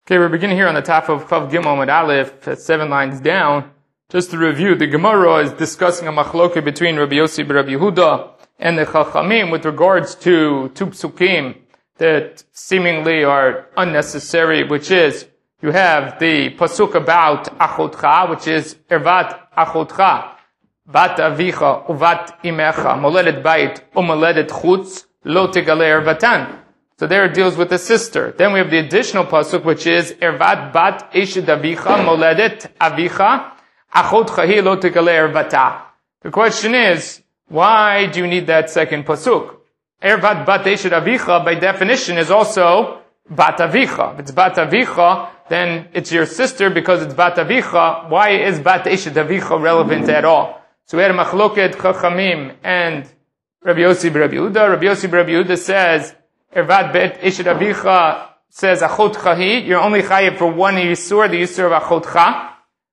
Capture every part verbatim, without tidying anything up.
Okay, we're beginning here on the top of Chav Gimel Amud Aleph, seven lines down. Just to review, the Gemara is discussing a machloke between Rabbi Yossi and Rabbi Yehuda and the Chachamim with regards to two psukim that seemingly are unnecessary, which is, you have the pasuk about achotcha, which is ervat achotcha, bat avicha uvat imecha, moledet bayit umoledet chutz, lo tegale ervatan. So there it deals with the sister. Then we have the additional pasuk, which is ervat bat eshed avicha moledet avicha achotcha hi lo tegale ervata. The question is, why do you need that second pasuk? Ervat bat eshed avicha, by definition, is also bat avicha. If it's bat avicha, then it's your sister because it's bat avicha. Why is bat eshed avicha relevant at all? So we had a machloket Chachamim and Rabbi Yossi Rabbi Yehuda. Rabbi Yossi Rabbi Yehuda says, Ervat bet eshed avicha says achotcha hi. You're only chayiv for one yisur, the yisur of achotcha,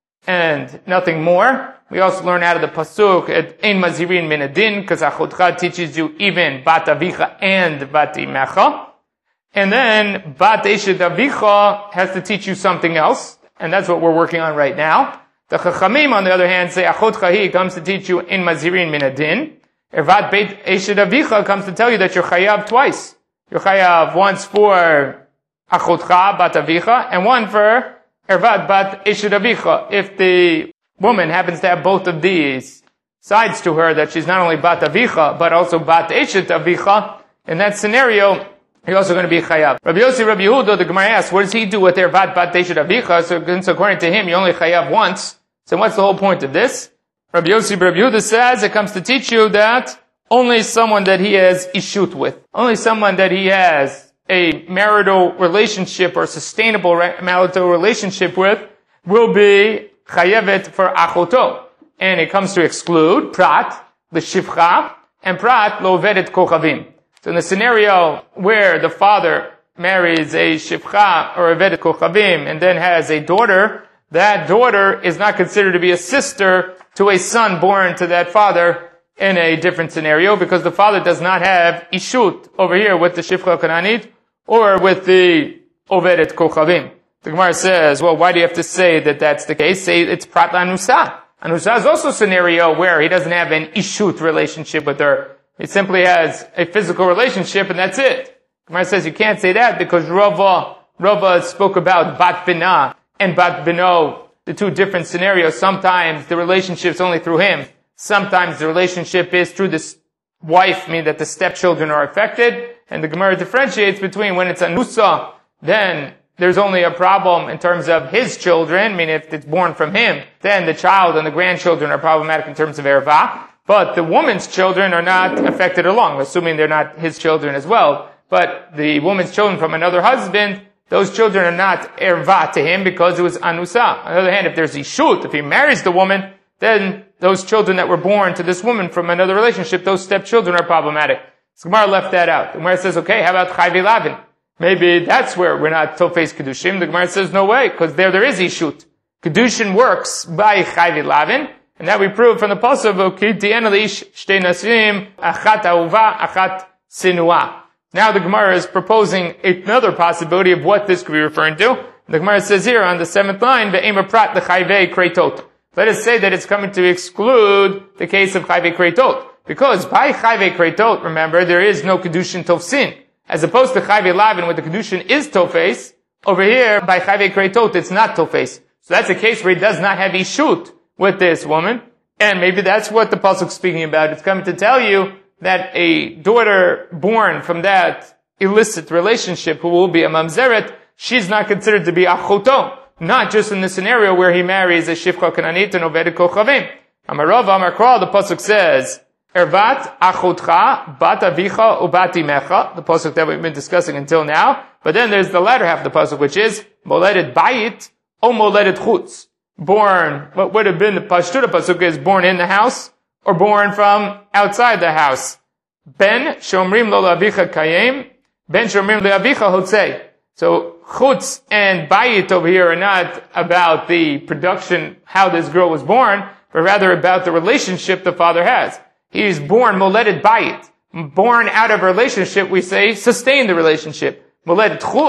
and nothing more. We also learn out of the pasuk at ein mazirin min adin, because achotcha teaches you even bat avicha and bat imecha. And then bat eshed avicha has to teach you something else, and that's what we're working on right now. The Chachamim, on the other hand, say achotcha hi comes to teach you ein mazirin min adin. Ervat bet eshed avicha comes to tell you that you're chayav twice. You're chayav once for achotcha bat avicha and one for ervat bat eshed avicha. If the woman happens to have both of these sides to her, that she's not only bat avicha but also bat eshed avicha, in that scenario, you're also going to be chayav. Rabbi Yossi Rabbi Yehuda, the Gemara asks, what does he do with ervat bat eshed avicha? So, so according to him, you only chayav once. So what's the whole point of this? Rabbi Yossi Rabbi Yehuda says it comes to teach you that only someone that he has ishut with, only someone that he has a marital relationship or sustainable marital relationship with, will be chayevet for achoto. And it comes to exclude prat, the shivcha, and prat lo vedet kochavim. So in the scenario where the father marries a shivcha or a vedet kochavim and then has a daughter, that daughter is not considered to be a sister to a son born to that father in a different scenario, because the father does not have ishut over here with the shivcha kananit or with the overet kochavim. The Gemara says, well, why do you have to say that that's the case? Say it's prat anusa. Anusa is also a scenario where he doesn't have an ishut relationship with her. He simply has a physical relationship and that's it. The Gemara says you can't say that because Rava, Rava spoke about bat bina and bat bino, the two different scenarios. Sometimes the relationship's only through him. Sometimes the relationship is through this wife, meaning that the stepchildren are affected. And the Gemara differentiates between when it's anusa, then there's only a problem in terms of his children, meaning if it's born from him, then the child and the grandchildren are problematic in terms of erva. But the woman's children are not affected along, assuming they're not his children as well. But the woman's children from another husband, those children are not erva to him because it was anusa. On the other hand, if there's ishut, if he marries the woman, then those children that were born to this woman from another relationship, those stepchildren are problematic. So Gemara left that out. The Gemara says, okay, how about chayvi lavin? Maybe that's where we're not tofes kedushim. The Gemara says, no way, because there there is ishut. Kedushin works by chayvi lavin, and that we prove from the pasuk of Kiti'en lish shtei nasim achat ahuva achat sinua. Now the Gemara is proposing another possibility of what this could be referring to. The Gemara says here on the seventh line, ve'ema prat l'chayvei kreitot. Let us say that it's coming to exclude the case of chayvei kreitot. Because by chayvei kreitot, remember, there is no kedushin tofsin. As opposed to chayvei lavin, where the kedushin is tofes, over here, by chayvei kreitot, it's not tofes. So that's a case where he does not have ishut with this woman. And maybe that's what the pasuk's speaking about. It's coming to tell you that a daughter born from that illicit relationship who will be a mamzeret, she's not considered to be achoto. Not just in the scenario where he marries a shivcha kananit and oved kochavim. Amarav Amar Kral, the pasuk says, ervat achotcha bat avicha ubat imecha, the pasuk that we've been discussing until now. But then there's the latter half of the pasuk, which is moledet bayit or moledet chutz. Born, what would have been the pashtuta pasuk is born in the house or born from outside the house. Ben shomrim lo lavicha kayem, ben shomrim le avicha hotzei. So chutz and bayit over here are not about the production, how this girl was born, but rather about the relationship the father has. He is born moledet bayit. Born out of a relationship, we say, sustain the relationship. Moledet chutz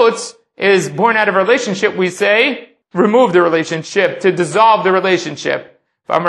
is born out of a relationship, we say, remove the relationship, to dissolve the relationship. And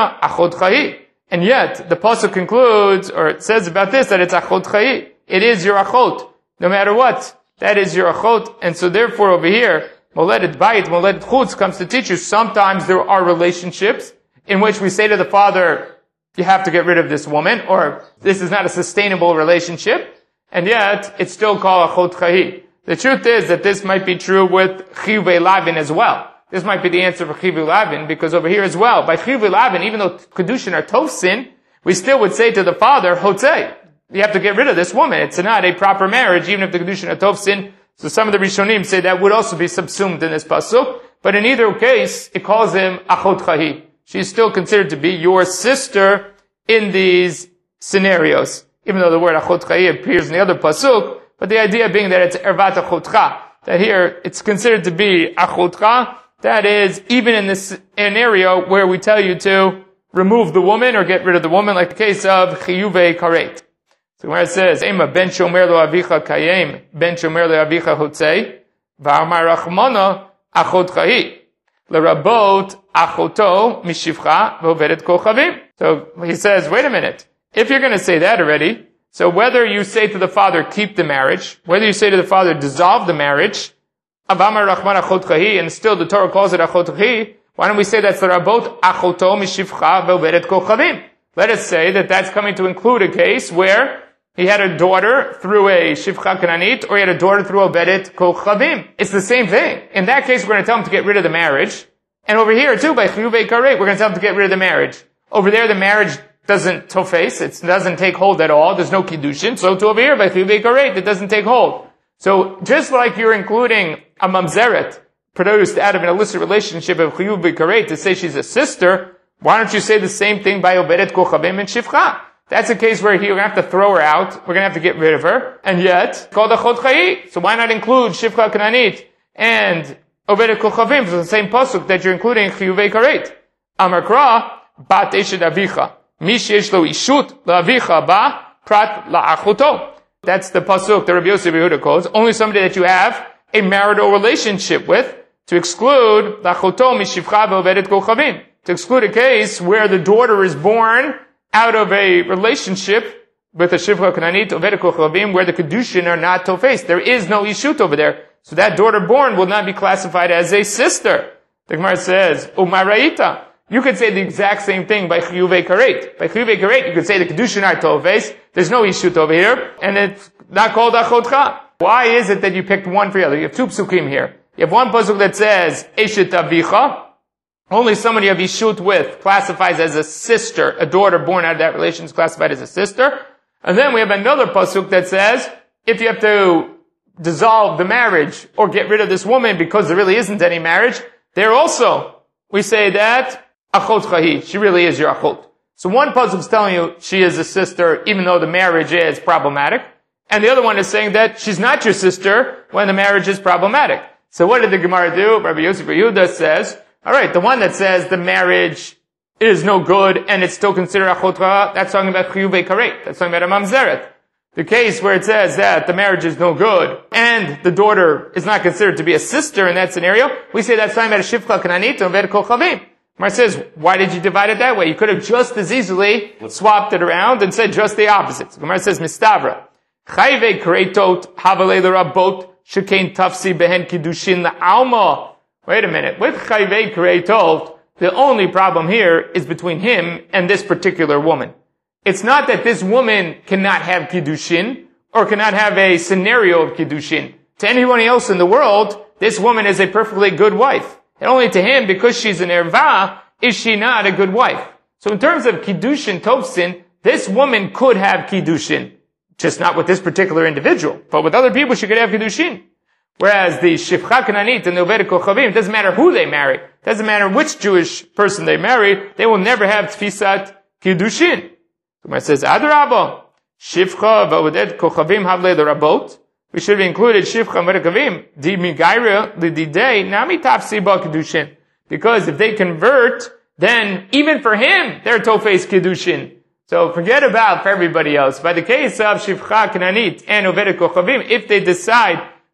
yet, the pasuk concludes, or it says about this, that it's achot chayi. It is your achot. No matter what, that is your achot. And so therefore over here, moledet bayit, moledet chutz comes to teach you sometimes there are relationships in which we say to the father, you have to get rid of this woman, or this is not a sustainable relationship, and yet it's still called achot chayi. The truth is that this might be true with chiyuvei lavin as well. This might be the answer for chiyuvei lavin, because over here as well, by chiyuvei lavin, even though kedushin are tofsin, we still would say to the father, hotzei, you have to get rid of this woman. It's not a proper marriage, even if the kedushin are tofsin. So some of the Rishonim say that would also be subsumed in this pasuk. But in either case, it calls him achot chayi. She's still considered to be your sister in these scenarios. Even though the word achot chayi appears in the other pasuk, but the idea being that it's ervat achotcha. That here, it's considered to be achotcha. That is, even in this scenario where we tell you to remove the woman or get rid of the woman, like the case of chiyuvei karet. So where it says, Ema ben shomer lo avicha kayem, ben shomer lo avicha hotzei, v'amar rachmana achot chayi, l'rabot achoto mishivcha v'ovedet kochavim. So he says, wait a minute. If you're going to say that already, so whether you say to the father, keep the marriage, whether you say to the father, dissolve the marriage, avamar rachman achot chayi, and still the Torah calls it achot chayi, why don't we say that's l'rabot achoto mishivcha v'ovedet kochavim? Let us say that that's coming to include a case where he had a daughter through a Shivcha Kananit, or he had a daughter through a Bedet Kochavim. It's the same thing. In that case, we're going to tell him to get rid of the marriage. And over here, too, by Chiyuvei Karet, we're going to tell him to get rid of the marriage. Over there, the marriage doesn't tofes, it doesn't take hold at all, there's no Kiddushin. So too over here, by Chiyuvei Karet, it doesn't take hold. So, just like you're including a Mamzeret, produced out of an illicit relationship of Chiyuvei Karet, to say she's a sister, why don't you say the same thing by Obedet Kochavim and Shivcha? That's a case where you're going to have to throw her out. We're going to have to get rid of her. And yet, called achot chayi. So why not include Shivcha Kananit and Ovedet Kochavim for the same pasuk that you're including Chiyuvei Karet? Amar Kra, bat eshet avicha. Mish yesh lo ishut la'avicha ba prat la'achoto. That's the pasuk that Rabbi Yosef Yehuda calls. Only somebody that you have a marital relationship with, to exclude la'achoto mishivcha ve'ovedet kochavim. To exclude a case where the daughter is born out of a relationship with a Shivcha Kananit, Ovedet Kochavim, where the Kedushin are not tofes. There is no Ishut over there. So that daughter born will not be classified as a sister. The Gemara says, Umaraita. You could say the exact same thing by Chiyuvei Karet. By Chiyuvei Karet, you could say the Kedushin are tofes. There's no Ishut over here, and it's not called Achotcha. Why is it that you picked one for the other? You have two psukim here. You have one pasuk that says, Eshet Avicha. Only someone you have Ishut with classifies as a sister. A daughter born out of that relation is classified as a sister. And then we have another pasuk that says, if you have to dissolve the marriage or get rid of this woman because there really isn't any marriage, there also, we say that, achot chahi, she really is your achot. So one pasuk is telling you she is a sister even though the marriage is problematic. And the other one is saying that she's not your sister when the marriage is problematic. So what did the Gemara do? Rabbi Yosef Yehuda says, alright, the one that says the marriage is no good and it's still considered achotcha, that's talking about chiyuvei karet. That's talking about a mamzeret. The case where it says that the marriage is no good and the daughter is not considered to be a sister in that scenario, we say that's talking about a shivcha kananit and ovedet kochavim. Mar says, why did you divide it that way? You could have just as easily swapped it around and said just the opposite. So Gemara says, mistavra. Chayvei karetot havalei l'rabot shekein tafsi behen kiddushin la'alma. Wait a minute. With Chayvei Karetot, the only problem here is between him and this particular woman. It's not that this woman cannot have Kiddushin, or cannot have a scenario of Kiddushin. To anyone else in the world, this woman is a perfectly good wife. And only to him, because she's an erva, is she not a good wife. So in terms of Kiddushin Tovsin, this woman could have Kiddushin. Just not with this particular individual. But with other people, she could have Kiddushin. Whereas the Shivcha Kananit and the Ovedet Kochavim, it doesn't matter who they marry. It doesn't matter which Jewish person they marry. They will never have Tfisat Kiddushin. The Gemara says, Adarabba, Shivcha v'Ovedet Kochavim havle the Rabot. We should have included Shivcha and Ovedet Kochavim. Di migaira lididei nami tafsi ba Kiddushin. Because if they convert, then even for him, they're tofes Kiddushin. So forget about for everybody else. By the case of Shivcha Kananit and Ovedet Kochavim, if they decide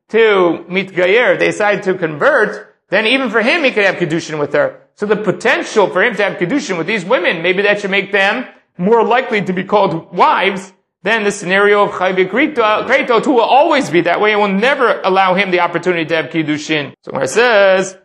to mitgayer, they decide to convert, then even for him, he could have Kedushin with her. So the potential for him to have Kedushin with these women, maybe that should make them more likely to be called wives than the scenario of Chayve Kreitot, who will always be that way and will never allow him the opportunity to have Kedushin. So when it says,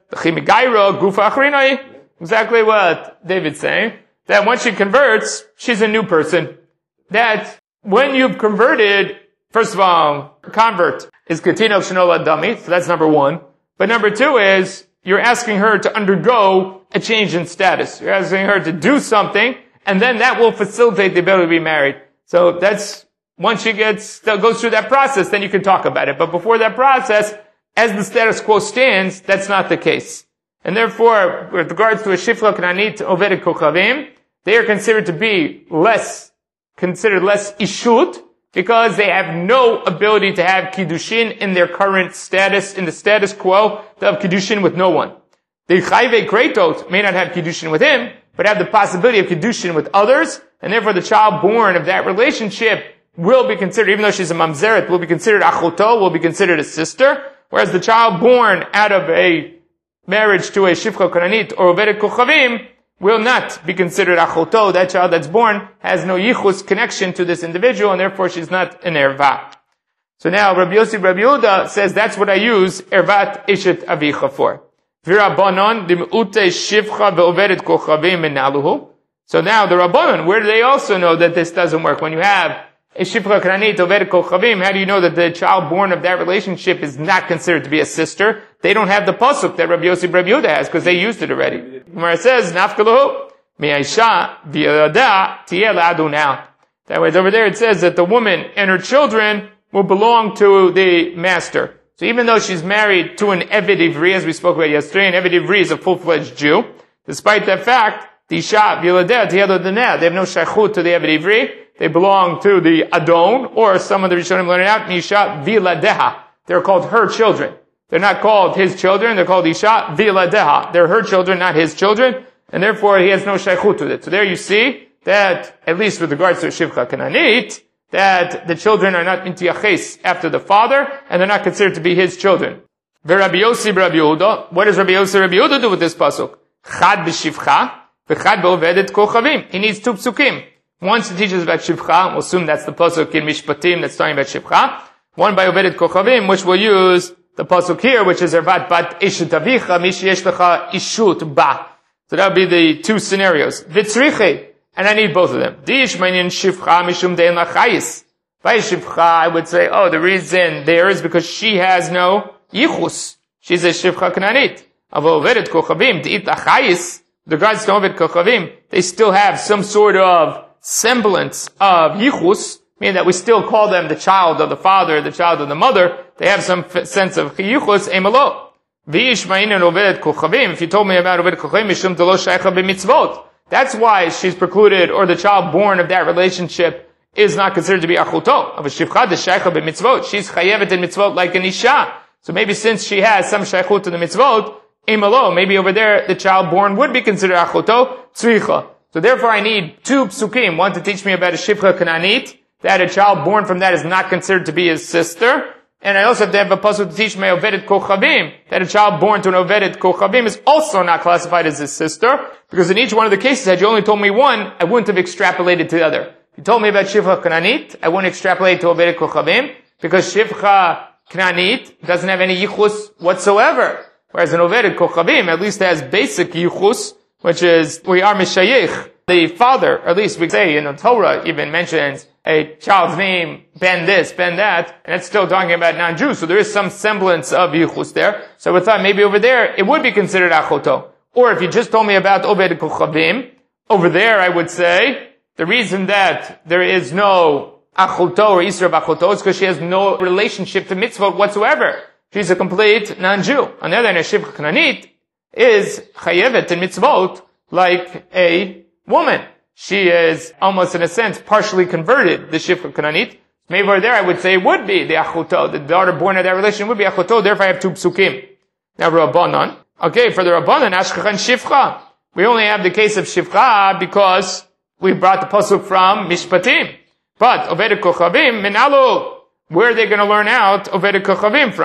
exactly what David's saying, that once she converts, she's a new person. That when you've converted, first of all, convert is Katina Shenola Dami, so that's number one. But number two is, you're asking her to undergo a change in status. You're asking her to do something, and then that will facilitate the ability to be married. So that's, once she gets, goes through that process, then you can talk about it. But before that process, as the status quo stands, that's not the case. And therefore, with regards to a Shifcha Knanit Oved Kochavim, they are considered to be less, considered less ishut, because they have no ability to have Kiddushin in their current status, in the status quo, to have Kiddushin with no one. The Chayve Kreitot may not have Kiddushin with him, but have the possibility of Kiddushin with others, and therefore the child born of that relationship will be considered, even though she's a mamzeret, will be considered achoto, will be considered a sister, whereas the child born out of a marriage to a Shifcha Kananit or Oved Kochavim will not be considered achoto. That child that's born has no yichus connection to this individual, and therefore she's not an erva. So now Rabbi Yossi Rabbi Yehuda says that's what I use ervat ishet avicha for. V'Rabbanon dim'ute shivcha ve'ovedet kochavim menaluhu. So now the Rabbanon, where do they also know that this doesn't work? When you have a shivcha kranit ovedet kochavim, how do you know that the child born of that relationship is not considered to be a sister? They don't have the pasuk that Rabbi Yossi Rabbi Yehuda has because they used it already. Where it says nafkalahu mi'aisha v'yada tiyeh la'adu now. That way, over there it says that the woman and her children will belong to the master. So even though she's married to an Eved Ivri, as we spoke about yesterday, an Eved Ivri is a full-fledged Jew. Despite that fact, the Isha v'yilodeh tiyeh la'adu, they have no shaychut to the Eved Ivri. They belong to the Adon, or some of the Rishonim learn it out, Isha v'yiladeha. They're called her children. They're not called his children, they're called Isha v'yiladeha. They're her children, not his children, and therefore he has no shaychut with it. So there you see that, at least with regards to Shivcha Kananit, that the children are not mintiyaches after the father, and they're not considered to be his children. Rabbi Yossi Rabbi Yehuda, what does Rabbi Yossi Rabbi Yehuda do with this pasuk? Chad b'shivcha, v'chad b'ovedet kochavim. He needs two psukim. One to teach us about Shivcha, we'll assume that's the pasuk in Mishpatim that's talking about Shivcha. One by Ovedet Kochavim, which we'll use the pasuk here, which is Ervat Bat Ishut Avicha, Mish Yesh Lecha Ishut Ba. So that would be the two scenarios. Vitzriche, and I need both of them. Dish Mainin Shivcha Mishum Dein Lachayis. By Shivcha, I would say, oh, the reason there is because she has no Yichus. She's a Shivcha Kananit. Of Ovedet Kochavim, De'it Lachayis, with regards to Ovedet Kochavim, they still have some sort of semblance of yichus, meaning that we still call them the child of the father, the child of the mother. They have some f- sense of yichus, emalo. V'yishma'in ovedet kochavim. If you told me about ovedet kochavim, mishum telo shaycha b'mitzvot. That's why she's precluded, or the child born of that relationship is not considered to be achuto. Of a shivcha de shaycha b'mitzvot. She's chayevet in mitzvot like an isha. So maybe since she has some shaychut to the mitzvot, emalo, maybe over there the child born would be considered achuto, tzricha. So therefore I need two psukim, one to teach me about a Shivcha Kananit, that a child born from that is not considered to be his sister, and I also have to have a pasuk to teach me Ovedet Kochavim, that a child born to an Ovedet Kochavim is also not classified as his sister, because in each one of the cases, had you only told me one, I wouldn't have extrapolated to the other. If you told me about Shivcha Kananit, I wouldn't extrapolate to Ovedet Kochavim, because Shivcha Kananit doesn't have any yichus whatsoever, whereas an Ovedet Kochavim at least has basic yichus, which is, we are Mishayich. The father, or at least we say in the Torah, even mentions a child's name, Ben this, Ben that, and it's still talking about non-Jews, so there is some semblance of Yichus there. So we thought maybe over there, it would be considered Achoto. Or if you just told me about Oved Kochavim, over there I would say, the reason that there is no Achoto or Isra of Achoto is because she has no relationship to mitzvah whatsoever. She's a complete non-Jew. On the other hand, a Shivcha Kananit is chayevet in mitzvot like a woman. She is almost in a sense partially converted, the Shivcha Kananit. Maybe over there I would say it would be the achuto, the daughter born of that relation would be achuto, therefore I have two psukim. Now Rabbanan. Okay, for the Rabbanan, Ashkachan Shivcha. We only have the case of Shivcha because we brought the pasuk from Mishpatim. But Oved Kochavim, Minalu, where are they going to learn out Oved Kochavim from?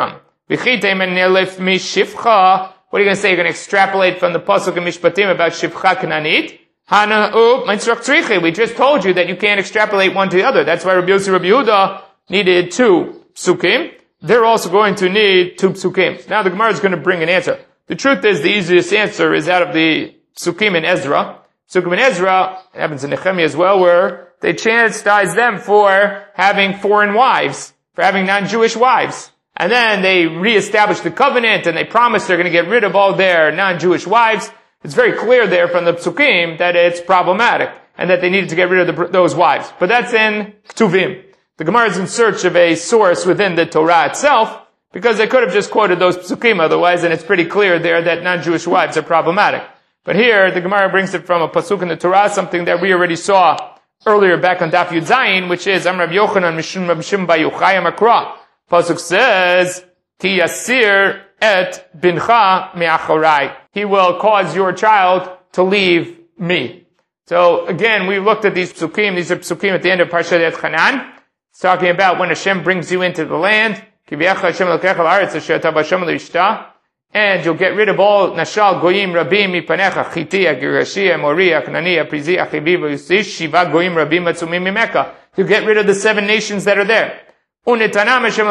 V'chitem enelef mishivcha. What are you going to say? You're going to extrapolate from the pasuk in Mishpatim about Shivcha Kananit? Hana'u mitzrach tzrichi. We just told you that you can't extrapolate one to the other. That's why Rabbi Yossi Rabbi Yehuda needed two psukim. They're also going to need two psukim. Now the Gemara is going to bring an answer. The truth is the easiest answer is out of the psukim in Ezra. Psukim in Ezra, it happens in Nehemiah as well, where they chastise them for having foreign wives, for having non-Jewish wives. And then they reestablish the covenant and they promise they're going to get rid of all their non-Jewish wives. It's very clear there from the psukim that it's problematic and that they needed to get rid of the, those wives. But that's in Ktuvim. The Gemara is in search of a source within the Torah itself because they could have just quoted those psukim otherwise, and it's pretty clear there that non-Jewish wives are problematic. But here, the Gemara brings it from a pasuk in the Torah, something that we already saw earlier back on Daf Yud Zayin, which is Am Rabbi Yochanan Mishum Rabbi Shimon Bar Yochai Makra. Pasuk says, Ki yasir et bincha me'achorai. He will cause your child to leave me. So again, we looked at these psukim. These are psukim at the end of Parshat Et Chanan. It's talking about when Hashem brings you into the land. And you'll get rid of all Nashal Goyim Rabim Mipanecha, Chitia, Girashia, Moria, Knania, Prizi, Achibiva, Yusish, Shiva Goyim Rabim Matsumim Mimeka. You'll get rid of the seven nations that are there. Hashem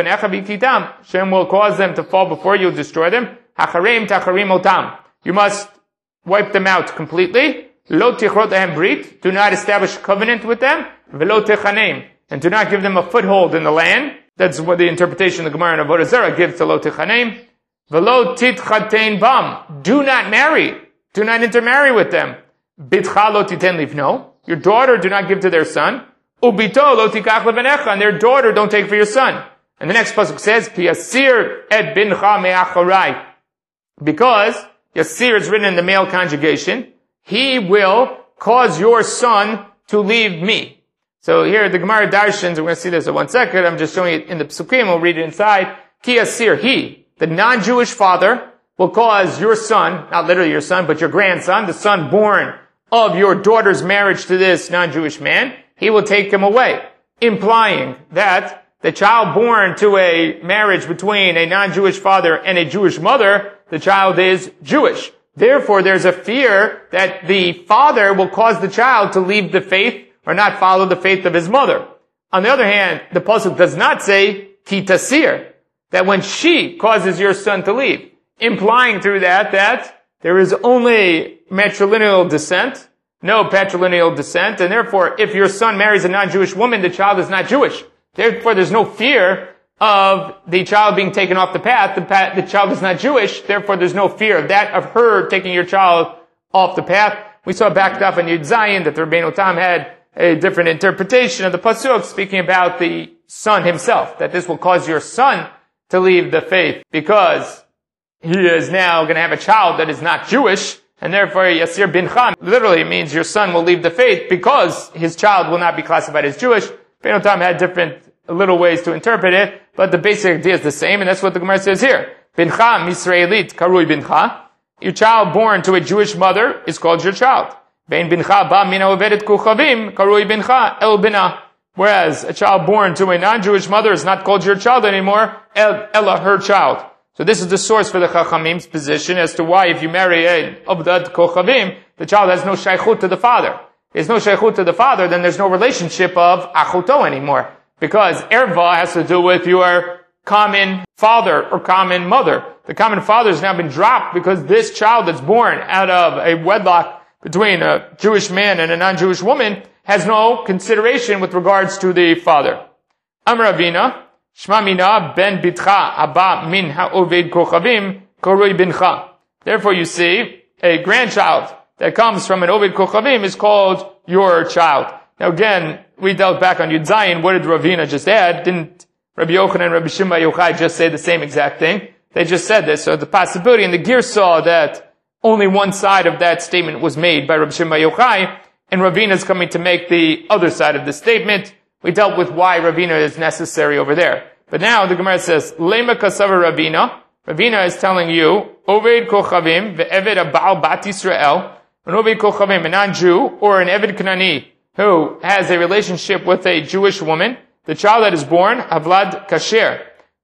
will cause them to fall before you, destroy them. Hacharim tacharim otam. You must wipe them out completely. Lo tichrot lahem brit. Do not establish a covenant with them. Velo techanem. And do not give them a foothold in the land. That's what the interpretation of the Gemara in Avodah Zarah gives to lo techanem. Velo titchatein bam. Do not marry. Do not intermarry with them. Bitcha lo titen livno. Your daughter do not give to their son. Ubito lo tikach levenecha, and their daughter don't take for your son. And the next pasuk says, Ki yasir et bincha me'achorai. Because yasir is written in the male conjugation, he will cause your son to leave me. So here the Gemara Darshans, we're going to see this in one second, I'm just showing it in the psukim, we'll read it inside. Ki yasir, he, the non-Jewish father, will cause your son, not literally your son, but your grandson, the son born of your daughter's marriage to this non-Jewish man, he will take him away, implying that the child born to a marriage between a non-Jewish father and a Jewish mother, the child is Jewish. Therefore, there's a fear that the father will cause the child to leave the faith or not follow the faith of his mother. On the other hand, the pasuk does not say ki tasir, that when she causes your son to leave, implying through that that there is only matrilineal descent, no patrilineal descent, and therefore, if your son marries a non-Jewish woman, the child is not Jewish. Therefore, there's no fear of the child being taken off the path. The, path, the child is not Jewish. Therefore, there's no fear of that, of her taking your child off the path. We saw back up in Yud Zayin that the Rabbeinu Tam had a different interpretation of the pasuk, speaking about the son himself, that this will cause your son to leave the faith because he is now going to have a child that is not Jewish. And therefore, Yasir bincha literally means your son will leave the faith because his child will not be classified as Jewish. Rabbeinu Tam had different little ways to interpret it, but the basic idea is the same, and that's what the Gemara says here. Bincha misraelit karui bincha. Your child born to a Jewish mother is called your child. Bein bincha ba mina ovedet kuchavim karui bincha el bina. Whereas a child born to a non-Jewish mother is not called your child anymore, el, ella, her child. So this is the source for the Chachamim's position as to why if you marry a Avdad Kochavim, the child has no shaychut to the father. There's no shaychut to the father, then there's no relationship of achuto anymore. Because erva has to do with your common father or common mother. The common father has now been dropped because this child that's born out of a wedlock between a Jewish man and a non-Jewish woman has no consideration with regards to the father. Amar Ravina, Shma mina ben bitcha abba min ha'oved kochavim koroi bincha. Therefore you see, a grandchild that comes from an oved kochavim is called your child. Now again, we dealt back on Yud Zayin, what did Ravina just add? Didn't Rabbi Yochanan and Rabbi Shimon Bar Yochai just say the same exact thing? They just said this. So the possibility in the Gear saw that only one side of that statement was made by Rabbi Shimon Bar Yochai, and Ravina is coming to make the other side of the statement. We dealt with why Ravina is necessary over there. But now the Gemara says, Lema kasava Ravina. Ravina is telling you, Oved kochavim ve'eved abal bat Yisrael, an Oved kochavim, a non-Jew, or an Eved Kanani, who has a relationship with a Jewish woman, the child that is born, Havlad Kasher.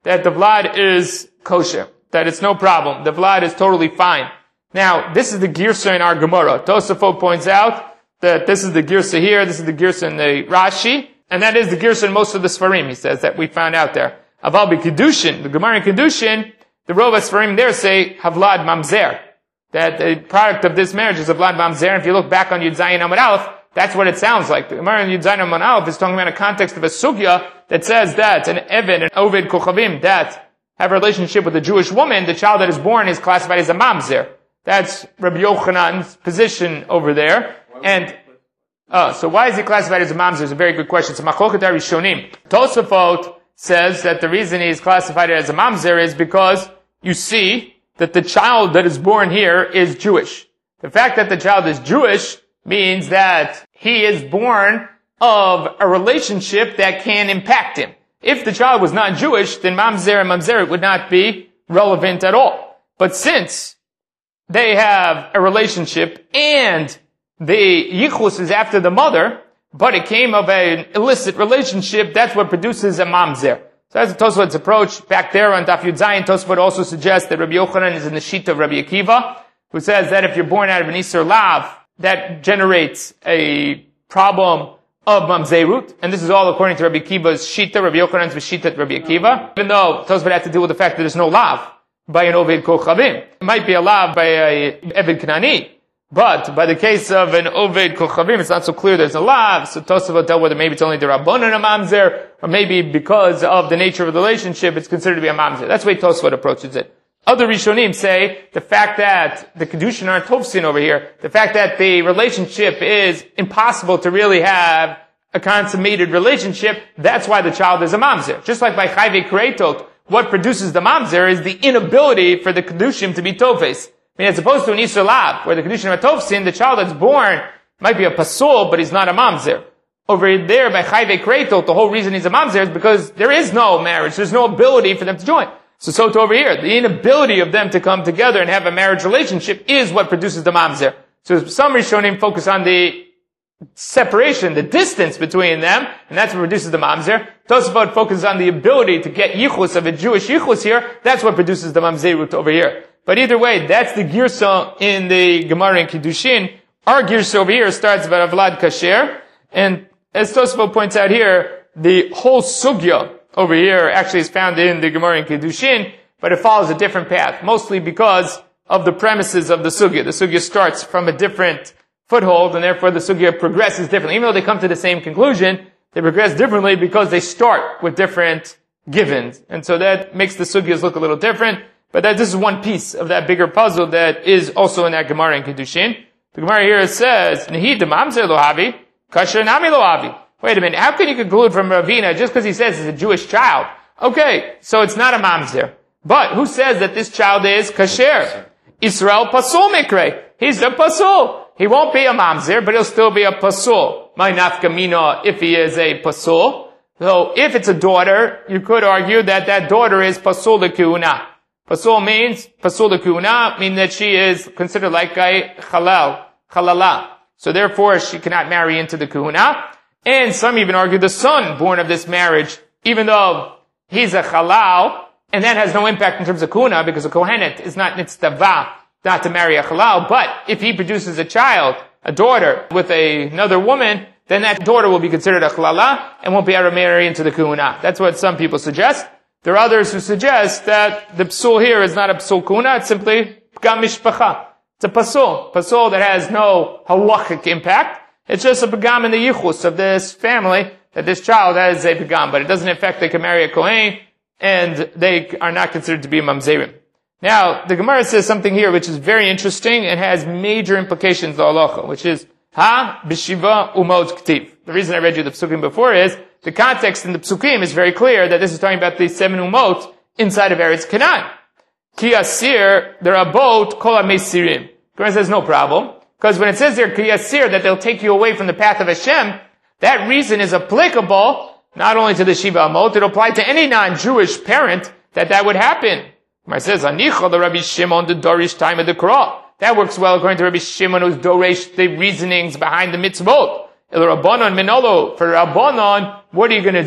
that the vlad is kosher, that it's no problem. The vlad is totally fine. Now, this is the girsa in our Gemara. Tosafot points out that this is the girsa here, this is the girsa in the Rashi, and that is the girsa in most of the Sfarim, he says, that we found out there. Aval b'Kedushin, the Gemara in Kedushin, the Rova Sfarim there say, Havlad Mamzer. That the product of this marriage is Havlad Mamzer. And if you look back on Yud Zayin Amud Aleph, that's what it sounds like. The Gemara in Yud Zayin Amud Aleph is talking about a context of a sugya that says that an Eved, an Oved Kochavim, that have a relationship with a Jewish woman, the child that is born is classified as a Mamzer. That's Rabbi Yochanan's position over there. And, uh, so why is he classified as a Mamzer? It's a very good question. It's a Machloket HaRishonim. Tosafot says that the reason he is classified as a Mamzer is because you see that the child that is born here is Jewish. The fact that the child is Jewish means that he is born of a relationship that can impact him. If the child was not Jewish, then Mamzer and Mamzeret would not be relevant at all. But since they have a relationship and the yichus is after the mother, but it came of an illicit relationship, that's what produces a Mamzer. So that's Tosfot's approach. Back there on Daf Yud Zayin, Tosfot also suggests that Rabbi Yochanan is in the sheet of Rabbi Akiva, who says that if you're born out of an Isser Lav, that generates a problem of Mamzerut. And this is all according to Rabbi Akiva's Shita, Rabbi Yochanan's Shita, Rabbi Akiva. Even though Tosfot had to deal with the fact that there's no Lav by an Oved Kochavim. It might be a Lav by a Eved Knani. But by the case of an Oved Kochavim, it's not so clear there's a lav. So Tosafot dealt whether maybe it's only the Rabbanan a Mamzer, or maybe because of the nature of the relationship, it's considered to be a Mamzer. That's the way Tosafot approaches it. Other Rishonim say the fact that the Kedushin aren't Tovsin over here, the fact that the relationship is impossible to really have a consummated relationship, that's why the child is a Mamzer. Just like by Chayve Kretot, what produces the Mamzer is the inability for the Kedushim to be Tofes. I mean, as opposed to an Isser Lav, where the condition of a Tovsin, the child that's born might be a Pasul, but he's not a Mamzer. Over there, by Chayve Kretot, the whole reason he's a Mamzer is because there is no marriage, there's no ability for them to join. So, so to over here, the inability of them to come together and have a marriage relationship is what produces the Mamzer. So some Rishonim focus on the separation, the distance between them, and that's what produces the Mamzer. Tosafot focuses on the ability to get Yichus of a Jewish Yichus here, that's what produces the Mamzerut over here. But either way, that's the girsa in the Gemara in Kiddushin. Our girsa over here starts about Vlad Kasher. And as Tosafot points out here, the whole sugya over here actually is found in the Gemara in Kiddushin, but it follows a different path, mostly because of the premises of the sugya. The sugya starts from a different foothold, and therefore the sugya progresses differently. Even though they come to the same conclusion, they progress differently because they start with different givens. And so that makes the sugyas look a little different. But that this is one piece of that bigger puzzle that is also in that Gemara in Kiddushin. The Gemara here says, Nehi de mamzer lo havi, kasher nami lo havi. Wait a minute, how can you conclude from Ravina just because he says he's a Jewish child? Okay, so it's not a mamzer. But who says that this child is kasher? Israel pasul mikre. He's a pasul. He won't be a mamzer, but he'll still be a pasul. My nafkamina if he is a pasul. So if it's a daughter, you could argue that that daughter is pasul de kuuna. Pasul means, pasul de kuuna, means that she is considered like a halal, halala. So therefore, she cannot marry into the kuuna. And some even argue the son born of this marriage, even though he's a halal, and that has no impact in terms of kuuna, because a kohenet is not nitztava, not to marry a halal. But if he produces a child, a daughter, with a, another woman, then that daughter will be considered a halala, and won't be able to marry into the kuuna. That's what some people suggest. There are others who suggest that the psul here is not a psul kuna, it's simply pgam mishpacha. It's a pasul. Pasul that has no halachic impact. It's just a pgam in the yichus of this family, that this child has a pgam, but it doesn't affect they can marry a kohen, and they are not considered to be mamzerim. Now, the Gemara says something here which is very interesting and has major implications to halacha, which is, ha b'shiva umot k'tiv. The reason I read you the psukim before is, the context in the psukim is very clear that this is talking about the seven umot inside of Eretz Canaan. Ki asir, there are both kol ha-mesirim. Gemara says no problem, because when it says there ki asir that they'll take you away from the path of Hashem, that reason is applicable not only to the shiva amot, it'll apply to any non-Jewish parent that that would happen. Gemara says anicha the Rabbi Shimon the dorish time of the Korah. That works well according to Rabbi Shimon who's doresh the reasonings behind the mitzvot. Il Rabbanon minolo, for Rabbanon, what are you going to do?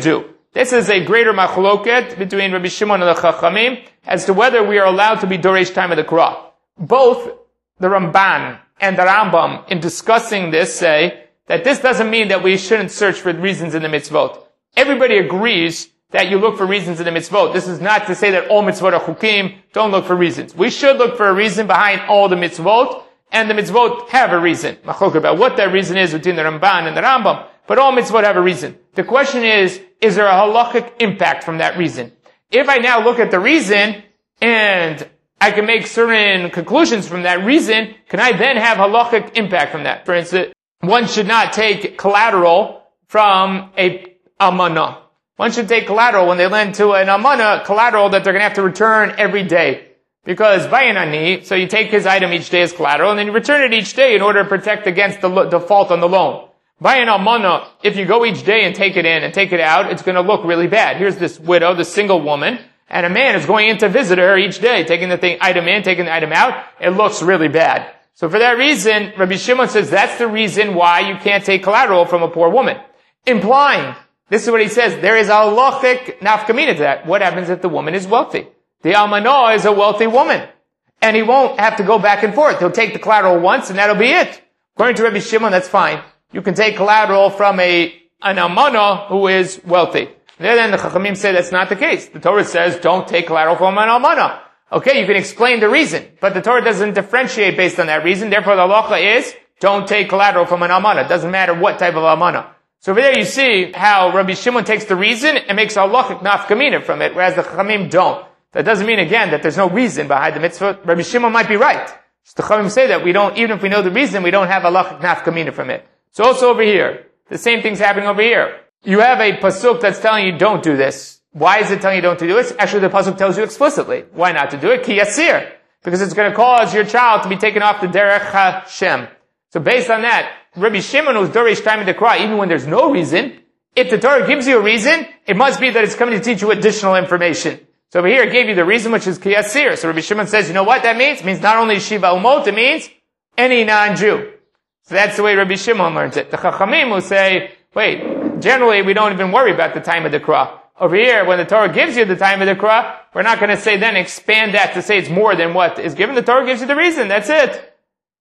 This is a greater machloket between Rabbi Shimon and the Chachamim as to whether we are allowed to be Doresh time of the Kra. Both the Ramban and the Rambam, in discussing this, say that this doesn't mean that we shouldn't search for reasons in the mitzvot. Everybody agrees that you look for reasons in the mitzvot. This is not to say that all mitzvot are chukim, don't look for reasons. We should look for a reason behind all the mitzvot, and the mitzvot have a reason. Machlok about what that reason is between the Ramban and the Rambam, but all mitzvot have a reason. The question is, is there a halachic impact from that reason? If I now look at the reason, and I can make certain conclusions from that reason, can I then have halachic impact from that? For instance, one should not take collateral from a almana. One should take collateral when they lend to an almana, collateral that they're going to have to return every day. Because bayanani, so you take his item each day as collateral, and then you return it each day in order to protect against the lo- default on the loan. Bayan almana, if you go each day and take it in and take it out, it's going to look really bad. Here's this widow, this single woman, and a man is going in to visit her each day, taking the thing, item in, taking the item out. It looks really bad. So for that reason, Rabbi Shimon says that's the reason why you can't take collateral from a poor woman. Implying, this is what he says, there is a halachic nafkamina to that. What happens if the woman is wealthy? The almanah is a wealthy woman. And he won't have to go back and forth. He'll take the collateral once and that'll be it. According to Rabbi Shimon, that's fine. You can take collateral from a, an almanah who is wealthy. Then the Chachamim say that's not the case. The Torah says don't take collateral from an almanah. Okay, you can explain the reason, but the Torah doesn't differentiate based on that reason. Therefore, the halacha is don't take collateral from an almanah. It doesn't matter what type of almanah. So over there you see how Rabbi Shimon takes the reason and makes a halachic nafkamina from it, whereas the Chachamim don't. That doesn't mean again that there's no reason behind the mitzvah. Rabbi Shimon might be right. So the Chachamim say that we don't, even if we know the reason, we don't have a halachic nafkamina from it. So also over here, the same thing's happening over here. You have a pasuk that's telling you don't do this. Why is it telling you don't to do it? Actually, the pasuk tells you explicitly why not to do it. Ki yasir, because it's going to cause your child to be taken off the derech Hashem. So based on that, Rabbi Shimon, who's Doresh time in the Kra, even when there's no reason, if the Torah gives you a reason, it must be that it's coming to teach you additional information. So over here, it gave you the reason, which is ki yasir. So Rabbi Shimon says, you know what that means? It means not only Shiva Umot, it means any non-Jew. So that's the way Rabbi Shimon learns it. The Chachamim will say, wait, generally we don't even worry about the time of the Kra. Over here, when the Torah gives you the time of the Kra, we're not going to say then expand that to say it's more than what is given. The Torah gives you the reason. That's it.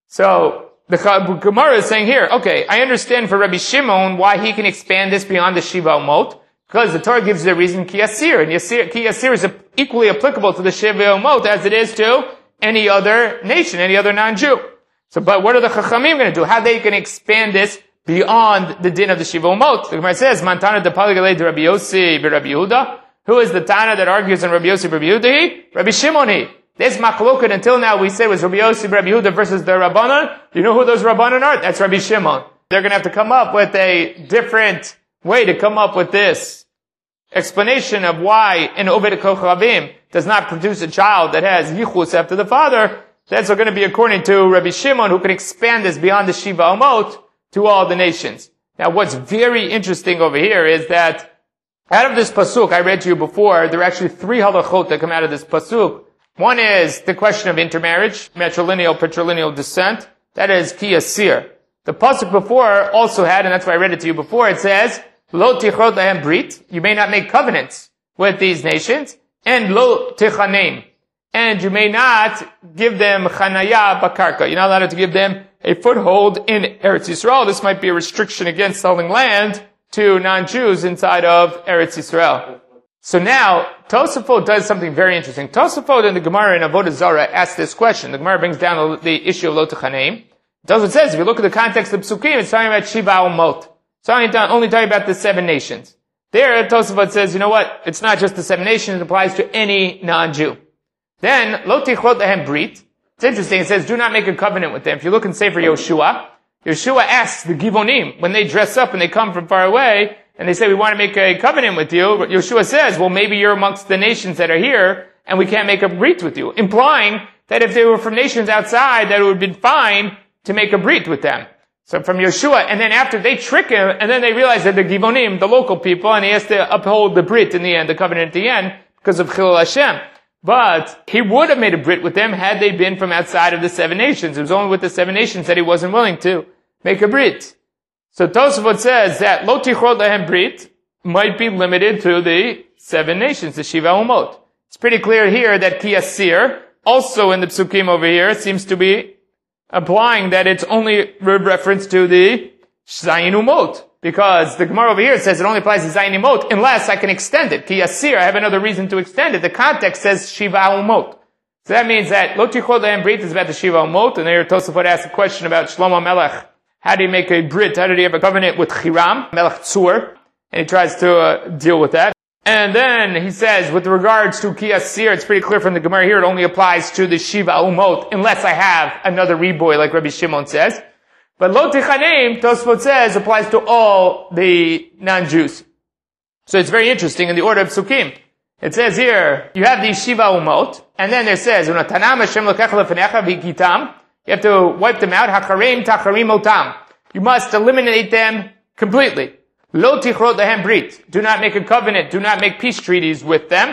So the Gemara is saying here, okay, I understand for Rabbi Shimon why he can expand this beyond the Shiva Umot, because the Torah gives you the reason Ki Yasir, and Yasir, Ki Yasir is equally applicable to the Shiva Umot as it is to any other nation, any other non-Jew. So, but what are the Chachamim going to do? How they can expand this beyond the din of the Shiva Umot? The Gemara says, Mantana de Paligalei de Rabbi Yossi be Rabbi Yehuda. Who is the Tana that argues in Rabbi Yossi Rabbi Yehuda? Rabbi Shimoni. This machloket until now we say was Rabbi Yossi Rabbi Yehuda versus the Rabbanan. Do you know who those Rabbanan are? That's Rabbi Shimon. They're going to have to come up with a different way to come up with this explanation of why an Oved Kochavim does not produce a child that has yichus after the father. That's going to be according to Rabbi Shimon, who can expand this beyond the Shiva Umot to all the nations. Now what's very interesting over here is that out of this pasuk I read to you before, there are actually three halachot that come out of this pasuk. One is the question of intermarriage, matrilineal, patrilineal descent. That is ki yasir. The pasuk before also had, and that's why I read it to you before, it says, lo tichrot lahem brit, you may not make covenants with these nations, and lo tichanem, and you may not give them chanaya bakarka. You're not allowed to give them a foothold in Eretz Yisrael. This might be a restriction against selling land to non-Jews inside of Eretz Yisrael. So now, Tosafot does something very interesting. Tosafot in the Gemara in Avodah Zarah asks this question. The Gemara brings down the issue of Lo Techaneim. Tosafot says, if you look at the context of Psukim, it's talking about Shiva Umot. It's only talking about the seven nations. There, Tosafot says, you know what? It's not just the seven nations, it applies to any non-Jew. Then, Lo Tichrot Lahem Brit. It's interesting, it says, do not make a covenant with them. If you look in Sefer Yoshua, Yoshua asks the Givonim, when they dress up and they come from far away, and they say, we want to make a covenant with you, Yoshua says, well, maybe you're amongst the nations that are here, and we can't make a brit with you. Implying that if they were from nations outside, that it would have been fine to make a brit with them. So from Yoshua, and then after they trick him, and then they realize that the Givonim, the local people, and he has to uphold the brit in the end, the covenant at the end, because of Chilul Hashem. But he would have made a brit with them had they been from outside of the seven nations. It was only with the seven nations that he wasn't willing to make a brit. So Tosafot says that Lo Tichrot Lahem Brit, might be limited to the seven nations, the Shiva Umot. It's pretty clear here that Ki Asir, also in the Psukim over here, seems to be applying that it's only reference to the Zayin Umot. Because the Gemara over here says it only applies to Zayin Umot unless I can extend it. Ki Asir, I have another reason to extend it. The context says Shiva Umot. So that means that Lo Tichod Lahem Brit is about the Shiva Umot, and there Tosafot asked a question about Shlomo Melech. How do you make a Brit? How did he have a covenant with Hiram, Melech Tzur? And he tries to uh, deal with that. And then he says, with regards to Ki Asir, it's pretty clear from the Gemara here, it only applies to the Shiva Umot, unless I have another reboy, like Rabbi Shimon says. But Lo Tichanem, Tosfot says, applies to all the non-Jews. So it's very interesting in the order of Psukim. It says here, you have the Shiva Umot, and then it says, you have to wipe them out, Hacharim Tacharim Otam. You must eliminate them completely. Lo tichrot lahem brit. Do not make a covenant. Do not make peace treaties with them.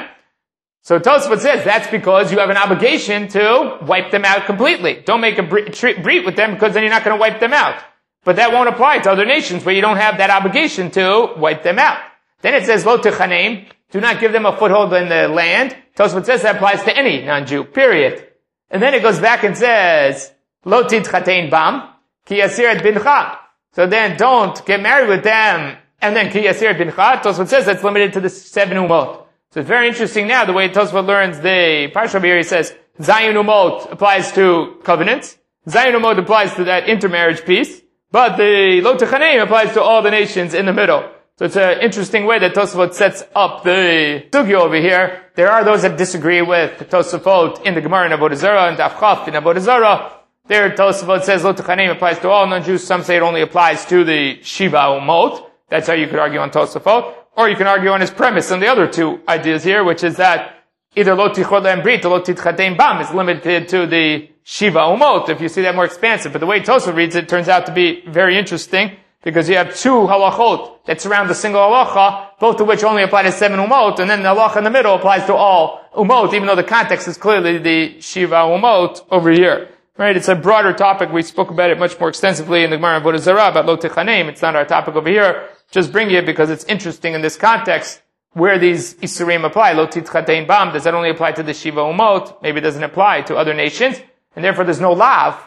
So Tosfot says that's because you have an obligation to wipe them out completely. Don't make a brit with them because then you're not going to wipe them out. But that won't apply to other nations where you don't have that obligation to wipe them out. Then it says lo tichanem. Do not give them a foothold in the land. Tosfot says that applies to any non-Jew. Period. And then it goes back and says lo titchatein bam ki asir et bincha. So then don't get married with them. And then Ki Yasir Bincha, Tosfot says that's limited to the seven Umot. So it's very interesting now, the way Tosfot learns the Parsha here, he says, Zayin Umot applies to covenants, Zayin Umot applies to that intermarriage piece, but the Lo Techaneim applies to all the nations in the middle. So it's an interesting way that Tosfot sets up the sugya over here. There are those that disagree with Tosfot in the Gemara in Avodah Zarah, and Daf Chaf in Avodah Zarah. There Tosfot says Lo Techaneim applies to all non-Jews. Some say it only applies to the Shiva Umot. That's how you could argue on Tosafot. Or you can argue on his premise on the other two ideas here, which is that either Lo Tichod Lahem Brit or Lo Titchatein Bam is limited to the Shiva Umot, if you see that more expansive. But the way Tosafot reads it turns out to be very interesting, because you have two halachot that surround a single halacha, both of which only apply to seven Umot, and then the halacha in the middle applies to all Umot, even though the context is clearly the Shiva Umot over here. Right, it's a broader topic. We spoke about it much more extensively in the Gemara Avodah Zarah about Lo Techanem. It's not our topic over here. Just bring it because it's interesting in this context where these Isurim apply. Lo Titchatein Bam, does that only apply to the Shiva Umot? Maybe it doesn't apply to other nations. And therefore there's no lav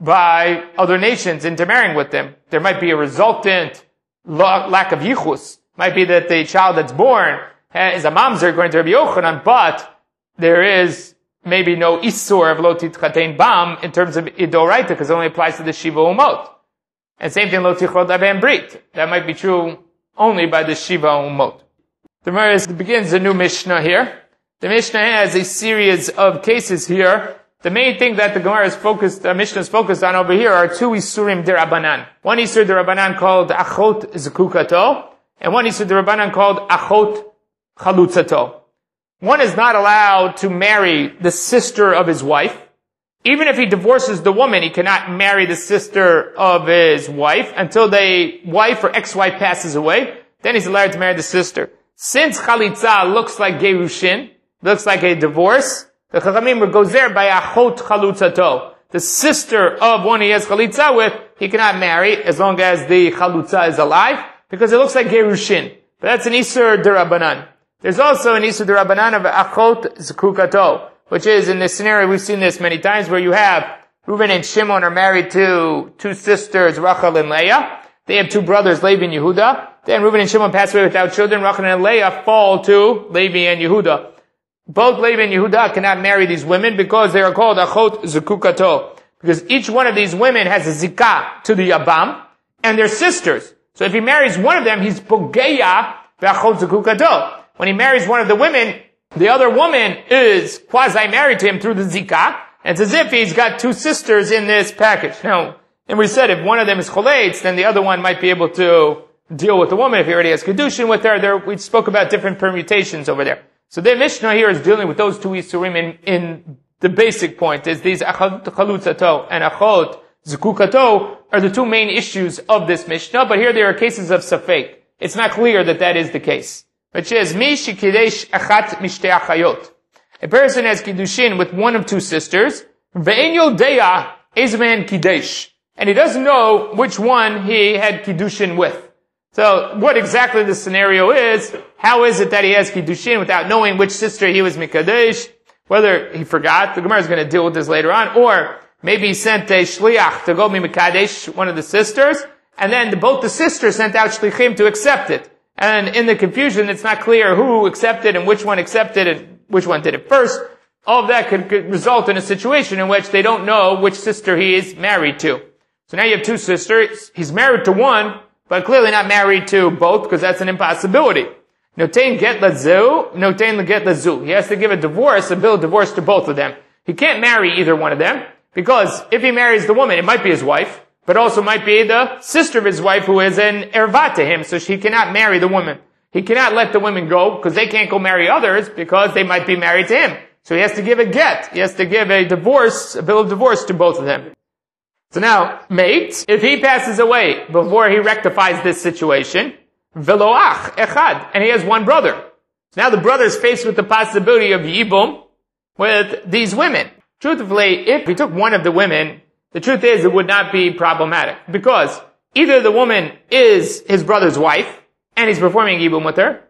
by other nations intermarrying with them. There might be a resultant lack of yichus. Might be that the child that's born is a mamzer according to Rabbi Yochanan, but there is maybe no isur of Lo Titchatein Bam in terms of idoraita, because it only applies to the Shiva Umot. And same thing, Lo Tichod Lahem Brit. That might be true only by the Shiva Umot. The Gemara begins a new Mishnah here. The Mishnah has a series of cases here. The main thing that the Gemara is focused, the Mishnah is focused on over here are two Isurim Derabanan. One Isur Derabanan called Achot Zekukato, and one Isur Derabanan called Achot Chalutzato. One is not allowed to marry the sister of his wife. Even if he divorces the woman, he cannot marry the sister of his wife until the wife or ex-wife passes away. Then he's allowed to marry the sister. Since Chalitza looks like Gerushin, looks like a divorce, the Chachamim goes there by Achot Chalutzato. The sister of one he has Chalitza with, he cannot marry as long as the Chalutza is alive, because it looks like Gerushin. But that's an Isur Derabanan. There's also an Isur Derabanan of Achot Zekukato, which is, in this scenario, we've seen this many times, where you have Reuben and Shimon are married to two sisters, Rachel and Leah. They have two brothers, Levi and Yehuda. Then Reuben and Shimon pass away without children. Rachel and Leah fall to Levi and Yehuda. Both Levi and Yehuda cannot marry these women because they are called Achot Zekukato. Because each one of these women has a zikah to the Abam, and they're sisters. So if he marries one of them, he's Pogeya V'Achot Zekukato. When he marries one of the women, the other woman is quasi-married to him through the zikah. It's as if he's got two sisters in this package. Now, and we said if one of them is choletz, then the other one might be able to deal with the woman if he already has kedushin with her. There, we spoke about different permutations over there. So the Mishnah here is dealing with those two isurim in, in the basic point is these achot chalutzato and achot zekukato are the two main issues of this Mishnah, but here there are cases of safek. It's not clear that that is the case. Which is, Mi shikidesh achat mishtei achayot. A person has kiddushin with one of two sisters, ve'en yodeya ezmen kidesh. And he doesn't know which one he had kiddushin with. So what exactly the scenario is, how is it that he has Kiddushin without knowing which sister he was Mikadesh? Whether he forgot, the Gemara is going to deal with this later on, or maybe he sent a shliach to go be Mikadesh, one of the sisters, and then the, both the sisters sent out shlichim to accept it. And in the confusion, it's not clear who accepted and which one accepted and which one did it first. All of that could, could result in a situation in which they don't know which sister he is married to. So now you have two sisters. He's married to one, but clearly not married to both, because that's an impossibility. Notain get lazu, notain get lazu. He has to give a divorce, a bill of divorce to both of them. He can't marry either one of them, because if he marries the woman, it might be his wife, but also might be the sister of his wife who is an ervat to him, so she cannot marry the woman. He cannot let the women go, because they can't go marry others, because they might be married to him. So he has to give a get. He has to give a divorce, a bill of divorce to both of them. So now, mate, if he passes away before he rectifies this situation, veloach echad, and he has one brother. So now the brother is faced with the possibility of yibum with these women. Truthfully, if he took one of the women, the truth is it would not be problematic, because either the woman is his brother's wife, and he's performing yibum with her,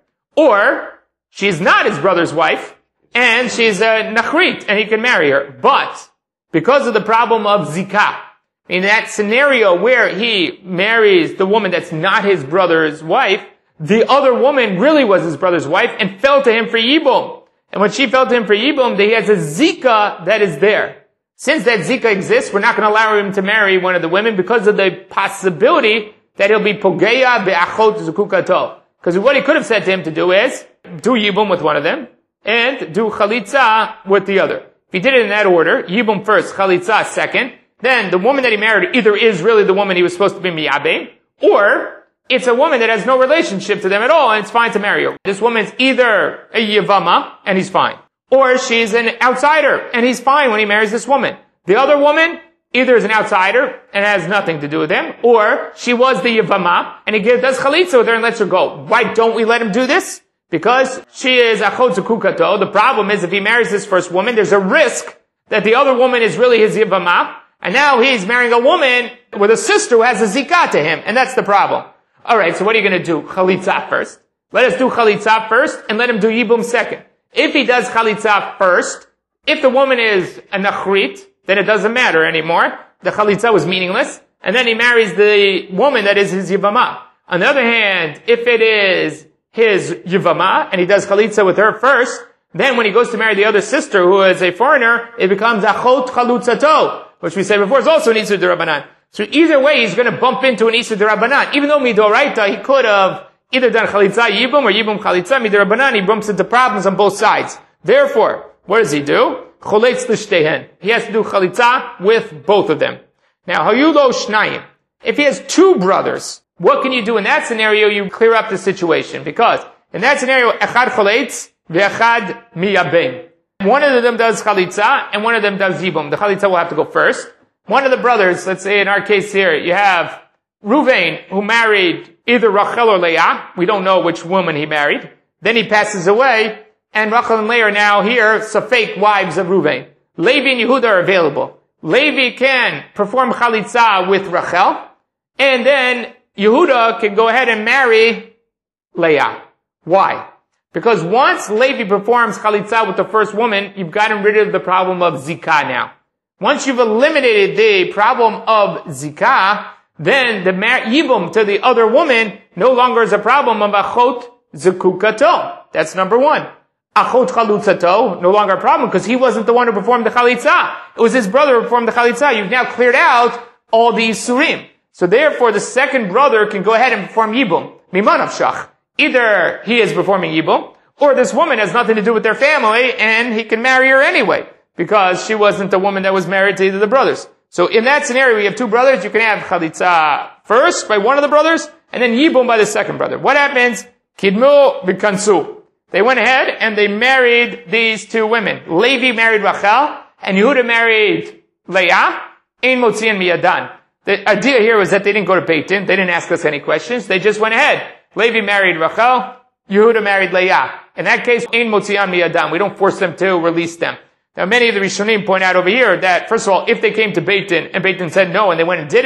or she's not his brother's wife, and she's a nachrit, and he can marry her. But, because of the problem of zikah, in that scenario where he marries the woman that's not his brother's wife, the other woman really was his brother's wife and fell to him for yibum. And when she fell to him for yibum, he has a zika that is there. Since that zika exists, we're not going to allow him to marry one of the women because of the possibility that he'll be pogeya be'achot zukukato. Because what he could have said to him to do is, do yibum with one of them, and do chalitza with the other. If he did it in that order, yibum first, chalitza second, then the woman that he married either is really the woman he was supposed to be miyabe, or it's a woman that has no relationship to them at all, and it's fine to marry her. This woman's either a yivama, and he's fine, or she's an outsider, and he's fine when he marries this woman. The other woman either is an outsider, and has nothing to do with him, or she was the yivama, and he does chalitza with her and lets her go. Why don't we let him do this? Because she is achot zukukato. The problem is if he marries this first woman, there's a risk that the other woman is really his yivama, and now he's marrying a woman with a sister who has a zikah to him, and that's the problem. Alright, so what are you going to do? Chalitza first. Let us do chalitza first, and let him do yibum second. If he does chalitza first, if the woman is a nachrit, then it doesn't matter anymore. The chalitza was meaningless, and then he marries the woman that is his yivama. On the other hand, if it is his yivama, and he does chalitza with her first, then when he goes to marry the other sister who is a foreigner, it becomes achot chalutzato, which we said before is also an Isur D'Rabbanan. So either way, he's going to bump into an Isur D'Rabbanan. Even though Midoraita, he could have either done Chalitza Yibum or Yibum Chalitza Midorabanan, he bumps into problems on both sides. Therefore, what does he do? Choletz l'shtehen. He has to do Chalitza with both of them. Now, Hayulo Shnayim. If he has two brothers, what can you do in that scenario? You clear up the situation. Because in that scenario, Echad Choletz, Ve'echad Miyabein. One of them does chalitza, and one of them does yibum. The chalitza will have to go first. One of the brothers, let's say in our case here, you have Ruvain, who married either Rachel or Leah. We don't know which woman he married. Then he passes away, and Rachel and Leah are now here, Safek wives of Ruvain. Levi and Yehuda are available. Levi can perform chalitza with Rachel, and then Yehuda can go ahead and marry Leah. Why? Because once Levi performs chalitza with the first woman, you've gotten rid of the problem of zikah now. Once you've eliminated the problem of zikah, then the yibum to the other woman no longer is a problem of achot zekukato. That's number one. Achot chalutzato, no longer a problem because he wasn't the one who performed the chalitza. It was his brother who performed the chalitza. You've now cleared out all these surim. So therefore the second brother can go ahead and perform yibum. Mimanav shach. Either he is performing yibum, or this woman has nothing to do with their family, and he can marry her anyway, because she wasn't the woman that was married to either of the brothers. So in that scenario, you have two brothers, you can have chalitza first by one of the brothers, and then yibum by the second brother. What happens? Kidmu v'kansu. They went ahead and they married these two women. Levi married Rachel, and Yehuda married Leah. Ein motzian miyadan. The idea here was that they didn't go to Beit Din, they didn't ask us any questions, they just went ahead. Levi married Rachel, Yehuda married Leah. In that case, ein motzian miyadam. We don't force them to release them. Now, many of the Rishonim point out over here that, first of all, if they came to Beit Din and Beit Din said no and they went and did it,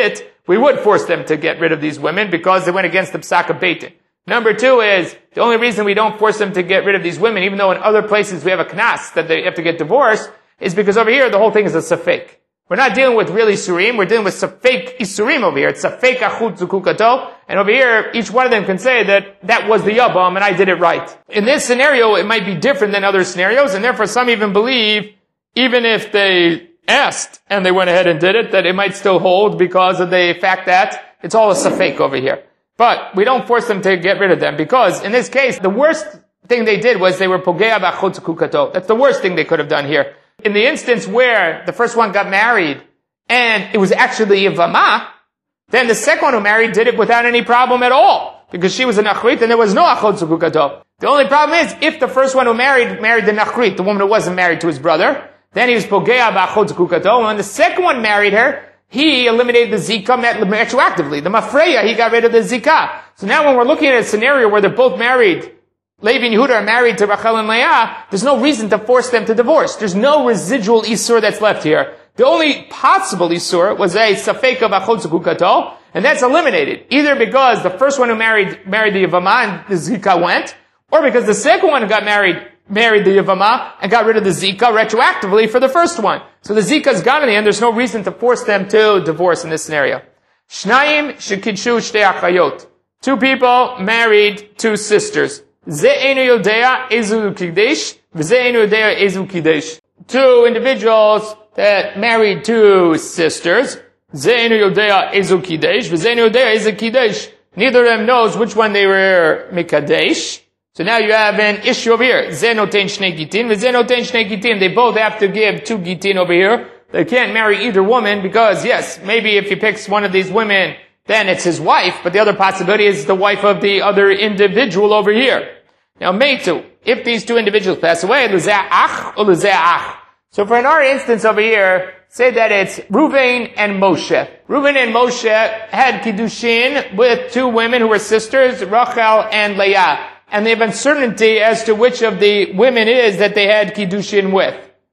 we would force them to get rid of these women because they went against the Psak of Beitin. Number two is, the only reason we don't force them to get rid of these women, even though in other places we have a knas that they have to get divorced, is because over here the whole thing is a safek. We're not dealing with real isurim, we're dealing with safek isurim over here. It's safek achut zukukato, and over here each one of them can say that that was the yabam and I did it right. In this scenario it might be different than other scenarios, and therefore some even believe, even if they asked and they went ahead and did it, that it might still hold because of the fact that it's all a safek over here. But we don't force them to get rid of them, because in this case, the worst thing they did was they were pogea b'achut zukukato. That's the worst thing they could have done here. In the instance where the first one got married and it was actually Yivama, then the second one who married did it without any problem at all, because she was a Nachrit and there was no achot zukukato. The only problem is, if the first one who married, married the Nachrit, the woman who wasn't married to his brother, then he was pogea b'achot zukukato, and when the second one married her, he eliminated the zika retroactively. The mafreya, he got rid of the zika. So now when we're looking at a scenario where they're both married, Levi and Yehuda are married to Rachel and Leah, there's no reason to force them to divorce. There's no residual isur that's left here. The only possible isur was a safek of achot zukukato, and that's eliminated. Either because the first one who married, married the Yavama and the zika went, or because the second one who got married, married the Yavama and got rid of the zika retroactively for the first one. So the zika's gone in the end, there's no reason to force them to divorce in this scenario. Shnayim shekidshu shtei achayot. Two people married two sisters. Ze einu yodea ezu kiddush, v'ze einu yodea ezu kiddush. Two individuals that married two sisters. Ze einu yodea ezu kiddush, v'ze einu yodea ezu kiddush. Neither of them knows which one they were mikadesh. So now you have an issue over here. Ze noten shnei gitin, v'ze noten shnei gitin. They both have to give two gitin over here. They can't marry either woman because, yes, maybe if he picks one of these women, then it's his wife, but the other possibility is the wife of the other individual over here. Now, Meitu, if these two individuals pass away, l'ze'ach or l'ze'ach. So for in our instance over here, say that it's Reuven and Moshe. Reuven and Moshe had kiddushin with two women who were sisters, Rachel and Leah. And they have uncertainty as to which of the women is that they had kiddushin with.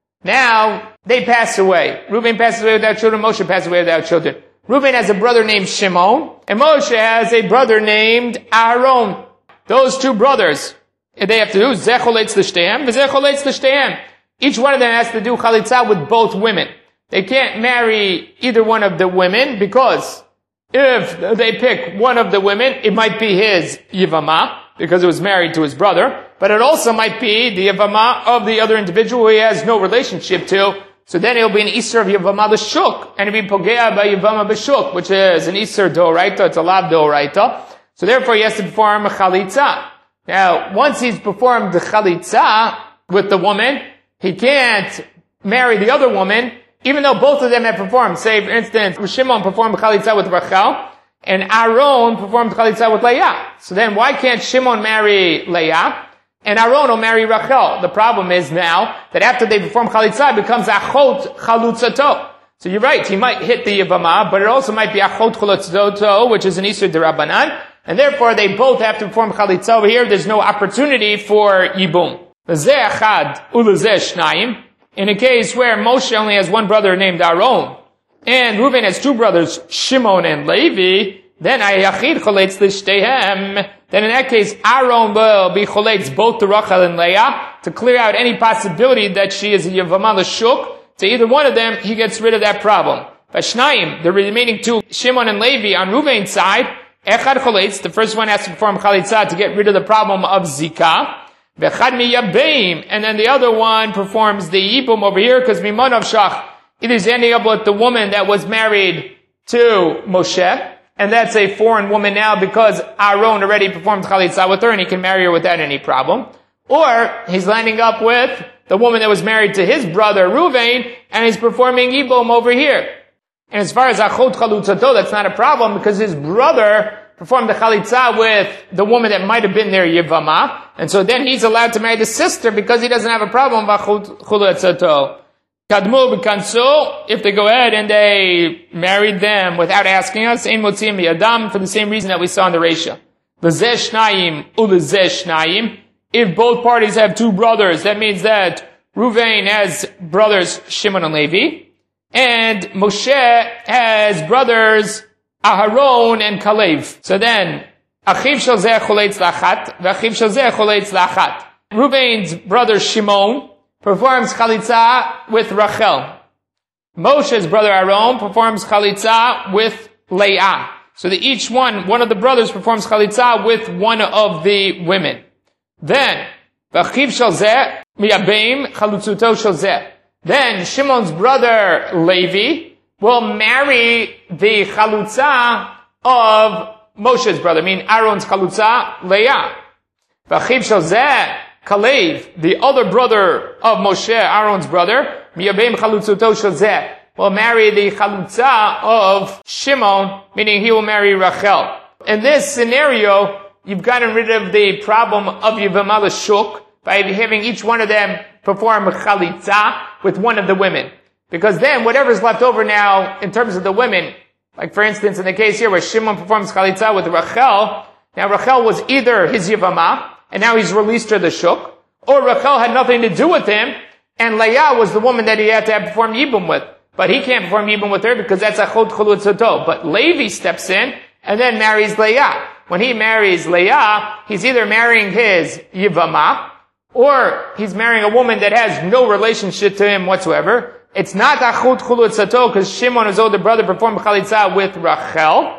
Now, they pass away. Reuven passes away without children, Moshe passes away without children. Reuven has a brother named Shimon, and Moshe has a brother named Aaron. Those two brothers, they have to do zeh choletz l'shteihem, v'zeh choletz l'shteihem. Each one of them has to do chalitza with both women. They can't marry either one of the women, because if they pick one of the women, it might be his yivama, because it was married to his brother, but it also might be the yivama of the other individual who he has no relationship to. So then it'll be an Isser of Yavama B'Shuk, and it'll be Pogea by Yavama B'Shuk, which is an Isser D'Oraita, it's a Lav D'Oraita. So therefore he has to perform a Chalitza. Now, once he's performed the Chalitza with the woman, he can't marry the other woman, even though both of them have performed. Say, for instance, Shimon performed Chalitza with Rachel, and Aaron performed Chalitza with Leah. So then why can't Shimon marry Leah? And Aaron will marry Rachel. The problem is now that after they perform Chalitza, it becomes Achot Chalutzato. So you're right, he might hit the Yavama, but it also might be Achot Chalutzato, which is an Isur D'Rabbanan, and therefore they both have to perform Chalitza over here. There's no opportunity for Yibum. L'zeh Achad u'l'zeh Shnayim. In a case where Moshe only has one brother named Aaron, and Reuven has two brothers, Shimon and Levi, then Ayachid Choletz L'Shteihem. Then in that case, Aaron will be choletz both to Rachel and Leah to clear out any possibility that she is a Yavama L'Shuk. To either one of them, he gets rid of that problem. Vashnayim, the remaining two, Shimon and Levi on Reuven's side, Echad choletz, the first one has to perform chalitza to get rid of the problem of Zika. Vechad miyabeim, and then the other one performs the Yibum over here, because Mimonov Shach, it is ending up with the woman that was married to Moshe. And that's a foreign woman now because Aaron already performed chalitza with her and he can marry her without any problem. Or he's landing up with the woman that was married to his brother Reuven and he's performing Yibum over here. And as far as achot chalutzato, that's not a problem because his brother performed the chalitza with the woman that might have been their Yivama. And so then he's allowed to marry the sister because he doesn't have a problem with achot chalutzato. Kadmu b'kanso, if they go ahead and they married them without asking us, ein motziim b'yadam, for the same reason that we saw in the Reisha. L'zeh shnayim u'l'zeh shnayim. If both parties have two brothers, that means that Reuven has brothers Shimon and Levi, and Moshe has brothers Aharon and Kalev. So then, Achiv shel zeh choleitz lachat, v'achiv shel zeh choleitz lachat. Reuven's brother Shimon performs chalitza with Rachel. Moshe's brother Aaron performs chalitza with Leah. So that each one, one of the brothers performs chalitza with one of the women. Then, v'achiv shel zeh miyabeim chalutzuto shel zeh. Then Shimon's brother Levi will marry the chalutza of Moshe's brother, meaning Aaron's chalutza, Leah. V'achiv shel zeh Kalev, the other brother of Moshe, Aaron's brother, miyabeim chalutzuto shel zeh, will marry the chalutza of Shimon, meaning he will marry Rachel. In this scenario, you've gotten rid of the problem of Yivamah l'shuk by having each one of them perform chalitza with one of the women. Because then whatever's left over now in terms of the women, like for instance in the case here where Shimon performs chalitza with Rachel, now Rachel was either his Yivamah, and now he's released her the shuk, or Rachel had nothing to do with him, and Leah was the woman that he had to have perform Yibum with. But he can't perform Yibum with her because that's Achot Chalutzato. But Levi steps in and then marries Leah. When he marries Leah, he's either marrying his Yivamah, or he's marrying a woman that has no relationship to him whatsoever. It's not Achot Chalutzato because Shimon, his older brother, performed Chalitza with Rachel.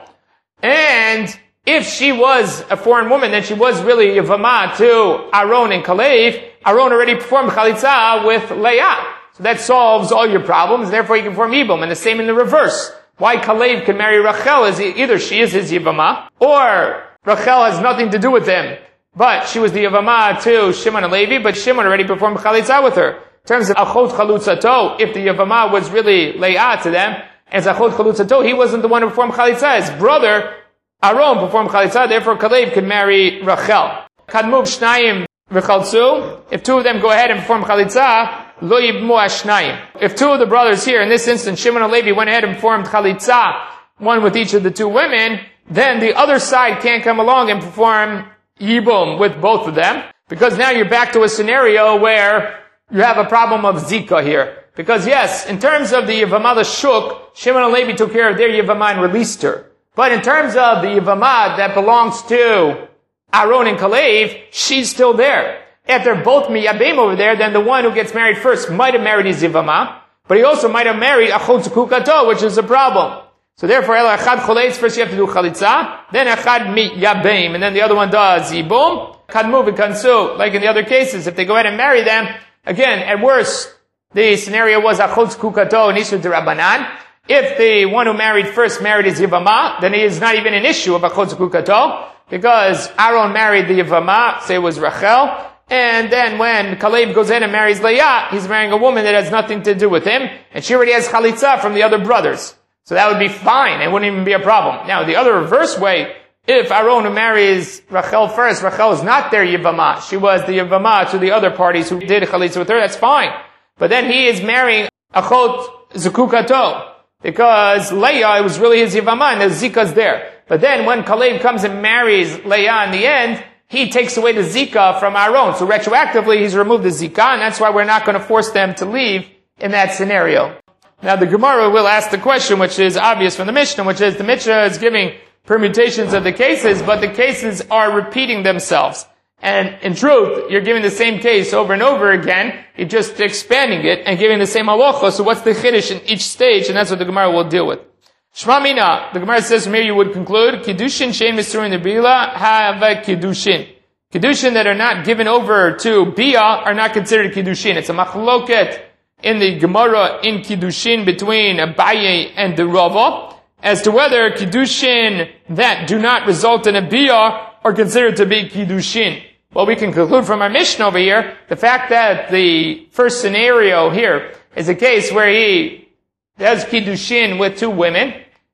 And if she was a foreign woman, then she was really Yivamah to Aaron and Kalev. Aaron already performed Chalitza with Leah. So that solves all your problems, therefore you can perform Yibum. And the same in the reverse. Why Kalev can marry Rachel is either she is his Yivamah, or Rachel has nothing to do with him. But she was the Yivamah to Shimon and Levi, but Shimon already performed Chalitza with her. In terms of Achot Chalutzato, if the Yivamah was really Leah to them, as Achot Chalutzato, he wasn't the one who performed Chalitza. His brother, Aaron, performed Chalitza, therefore Kalev can marry Rachel. Kadmuv Shnayim v'chaltzu, if two of them go ahead and perform Chalitza, Lo yibmu ashnayim. If two of the brothers here, in this instance, Shimon and Levi went ahead and performed chalitza, one with each of the two women, then the other side can't come along and perform yibum with both of them, because now you're back to a scenario where you have a problem of zika here. Because yes, in terms of the Yivamah l'shuk, Shimon and Levi took care of their Yivamah and released her. But in terms of the Yivamah that belongs to Aaron and Kalev, she's still there. If they're both miyabim over there, then the one who gets married first might have married his Yivamah, but he also might have married Achot Zukukato, which is a problem. So therefore, El Echad Choleitz, first you have to do Chalitza, then Echad miyabim, and then the other one does Yibum, Kadmu v'kansu, like in the other cases, if they go ahead and marry them, again, at worst, the scenario was Achot Zukukato and Isur D'Rabbanan. If the one who married first married his Yivamah, then it is not even an issue of Achot Zukukato, because Aaron married the Yivamah, say it was Rachel, and then when Kalev goes in and marries Leah, he's marrying a woman that has nothing to do with him, and she already has chalitza from the other brothers. So that would be fine, it wouldn't even be a problem. Now, the other reverse way, if Aaron who marries Rachel first, Rachel is not their Yivamah, she was the Yivamah to the other parties who did chalitza with her, that's fine. But then he is marrying Achot Zukukato, because Leah, it was really his Yivamah, and the Zika's there. But then when Kalev comes and marries Leah in the end, he takes away the Zika from Aaron. So retroactively, he's removed the Zika, and that's why we're not going to force them to leave in that scenario. Now the Gemara will ask the question, which is obvious from the Mishnah, which is the Mishnah is giving permutations of the cases, but the cases are repeating themselves. And in truth, you're giving the same case over and over again, you're just expanding it and giving the same halacha, so what's the chiddush in each stage, and that's what the Gemara will deal with. Shma Mina, the Gemara says from here you would conclude, Kiddushin shein misurin lebila have a Kiddushin. Kiddushin that are not given over to Bia are not considered Kiddushin. It's a machloket in the Gemara in Kiddushin between Abaye and the Rava as to whether Kiddushin that do not result in a Bia are considered to be Kiddushin. Well, we can conclude from our Mishnah over here, the fact that the first scenario here is a case where he does Kiddushin with two women,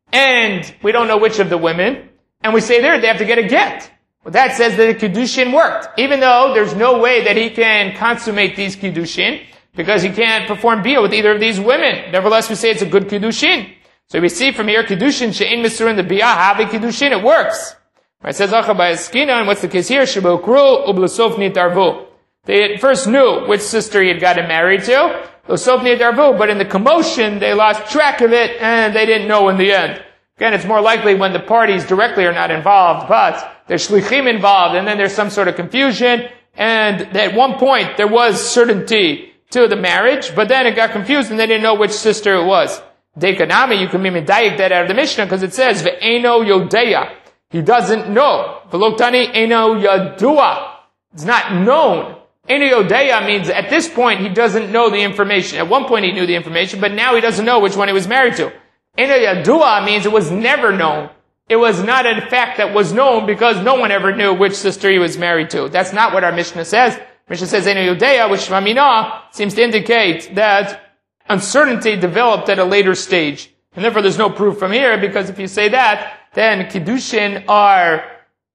and we don't know which of the women, and we say there they have to get a get. Well, that says that the Kiddushin worked, even though there's no way that he can consummate these Kiddushin, because he can't perform Bia with either of these women. Nevertheless, we say it's a good Kiddushin. So we see from here, Kiddushin she'ein misurin the Bia have a Kiddushin, it works. It says, Acha ba'eskina, and what's the case here? Shebokru ublasof nitarvu. They first knew which sister he had gotten married to, but in the commotion, they lost track of it, and they didn't know in the end. Again, it's more likely when the parties directly are not involved, but there's shlichim involved, and then there's some sort of confusion, and at one point there was certainty to the marriage, but then it got confused and they didn't know which sister it was. Dekanami, you can be medayik that out of the Mishnah, because it says, ve'eno yodeya. He doesn't know. V'loktani eno yadua. It's not known. Eno yodeya means at this point he doesn't know the information. At one point he knew the information, but now he doesn't know which one he was married to. Eno yadua means it was never known. It was not a fact that was known because no one ever knew which sister he was married to. That's not what our Mishnah says. Mishnah says Eno yodeya, which Shmamina seems to indicate that uncertainty developed at a later stage. And therefore there's no proof from here, because if you say that, then Kiddushin are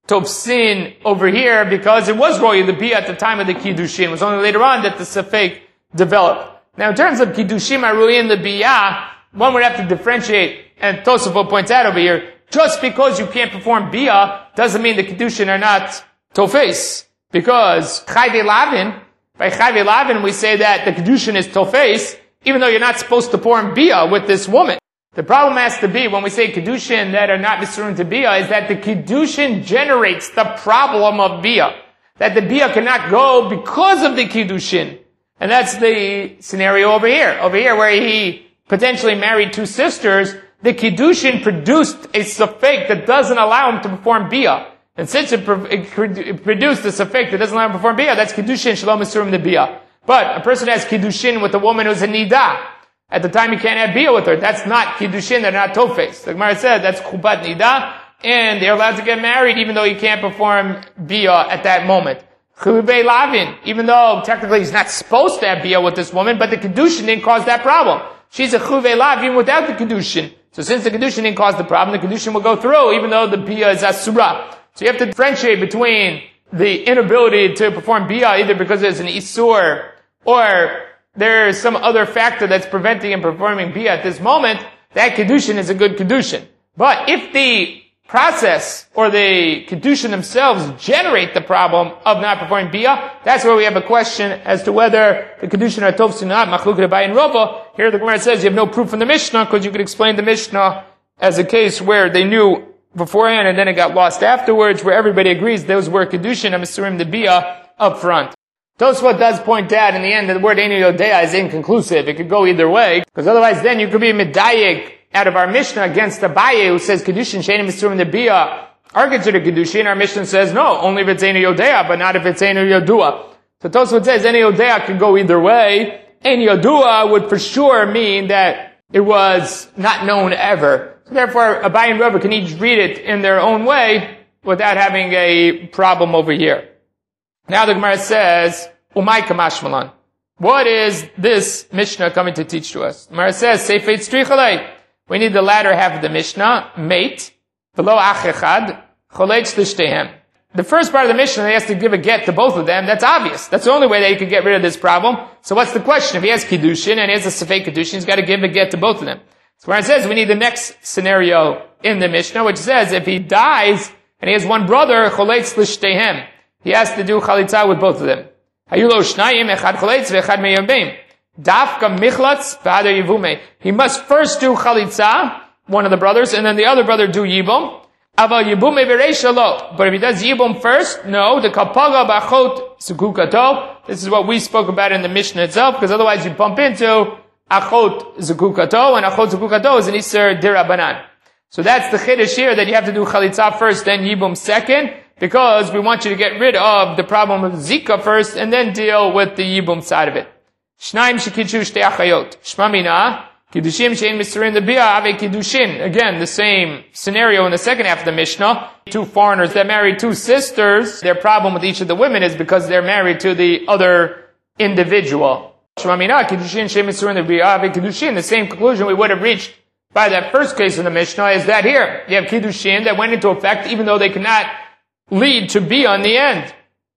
Tofsin over here, because it was Roya the Bia at the time of the Kiddushin. It was only later on that the Safek developed. Now in terms of Kiddushim Aruyin the Bia, one would have to differentiate, and Tosafot points out over here, just because you can't perform Bia doesn't mean the Kiddushin are not Tofes. Because Chayve Lavin, by Chayve Lavin we say that the Kiddushin is Tofes, even though you're not supposed to perform Bia with this woman. The problem has to be, when we say Kiddushin that are not Misurim to Bia, is that the Kiddushin generates the problem of Bia. That the Bia cannot go because of the Kiddushin. And that's the scenario over here. Over here where he potentially married two sisters, the Kiddushin produced a Safek that doesn't allow him to perform Bia. And since it, pro- it, it produced a Safek that doesn't allow him to perform Bia, that's Kiddushin Shalom Misurim to Bia. But a person has Kiddushin with a woman who's a Nida. At the time you can't have Bia with her. That's not Kiddushin, they're not Tofes. The Gemara said that's Chupat Nida, and they're allowed to get married even though you can't perform Bia at that moment. Chuvei Lavin, even though technically he's not supposed to have Bia with this woman, but the Kiddushin didn't cause that problem. She's a Chuvei Lavin without the Kiddushin. So since the Kiddushin didn't cause the problem, the Kiddushin will go through even though the Bia is Asura. So you have to differentiate between the inability to perform Bia either because there's an Isur or there's some other factor that's preventing him performing Bia at this moment. That Kiddushin is a good Kiddushin. But if the process or the Kiddushin themselves generate the problem of not performing Bia, that's where we have a question as to whether the Kiddushin are Tofsin or not. Machluk Rabbi and Rava. Here the Gemara says you have no proof from the Mishnah because you could explain the Mishnah as a case where they knew beforehand and then it got lost afterwards, where everybody agrees those were Kiddushin and Misurim the Bia up front. Tosfot does point out in the end that the word Enu Yodea is inconclusive. It could go either way, because otherwise then you could be medayik out of our Mishnah against Abaye who says Kiddushin Shein Misurim the Bia are considered Kiddushin. Our Mishnah says no, only if it's Enu Yodea, but not if it's Enu Yodua. So Tosfot says Enu Yodea could go either way. Enu Yodua would for sure mean that it was not known ever. So therefore Abaye and Rava can each read it in their own way without having a problem over here. Now the Gemara says, Umay Kamashmalan. What is this Mishnah coming to teach to us? The Gemara says, Seifet Strichale. We need the latter half of the Mishnah, mate, v'lo ach echad, choletz l'shtehem. The first part of the Mishnah, he has to give a get to both of them. That's obvious. That's the only way that he could get rid of this problem. So what's the question? If he has Kiddushin and he has a Safek Kiddushin, he's got to give a get to both of them. So where it says we need the next scenario in the Mishnah, which says if he dies and he has one brother, choletz l'shtehem. He has to do chalitza with both of them. Hayulo shnayim echad chalitz ve'echad meyavim. Dafka michlatz v'adar yivume. He must first do chalitza, one of the brothers, and then the other brother do yibum. Aval yibume v'reisha lo. But if he does yibum first, no. The kapaga b'achot zukukato. This is what we spoke about in the Mishnah itself, because otherwise you bump into achot zukukato, and achot zukukato is an iser dirabanan. So that's the chiddush here, that you have to do chalitza first, then yibum second, because we want you to get rid of the problem of Zika first, and then deal with the Yibum side of it. Shnaim shekidushu shtei achayot. Shma mina, kiddushim shein misurim the bia ave kiddushin. Again, the same scenario in the second half of the Mishnah. Two foreigners that married two sisters, their problem with each of the women is because they're married to the other individual. Shma mina, kiddushin shein misurim the bia ave kiddushin. The same conclusion we would have reached by that first case in the Mishnah is that here, you have kiddushin that went into effect even though they could not lead to be on the end.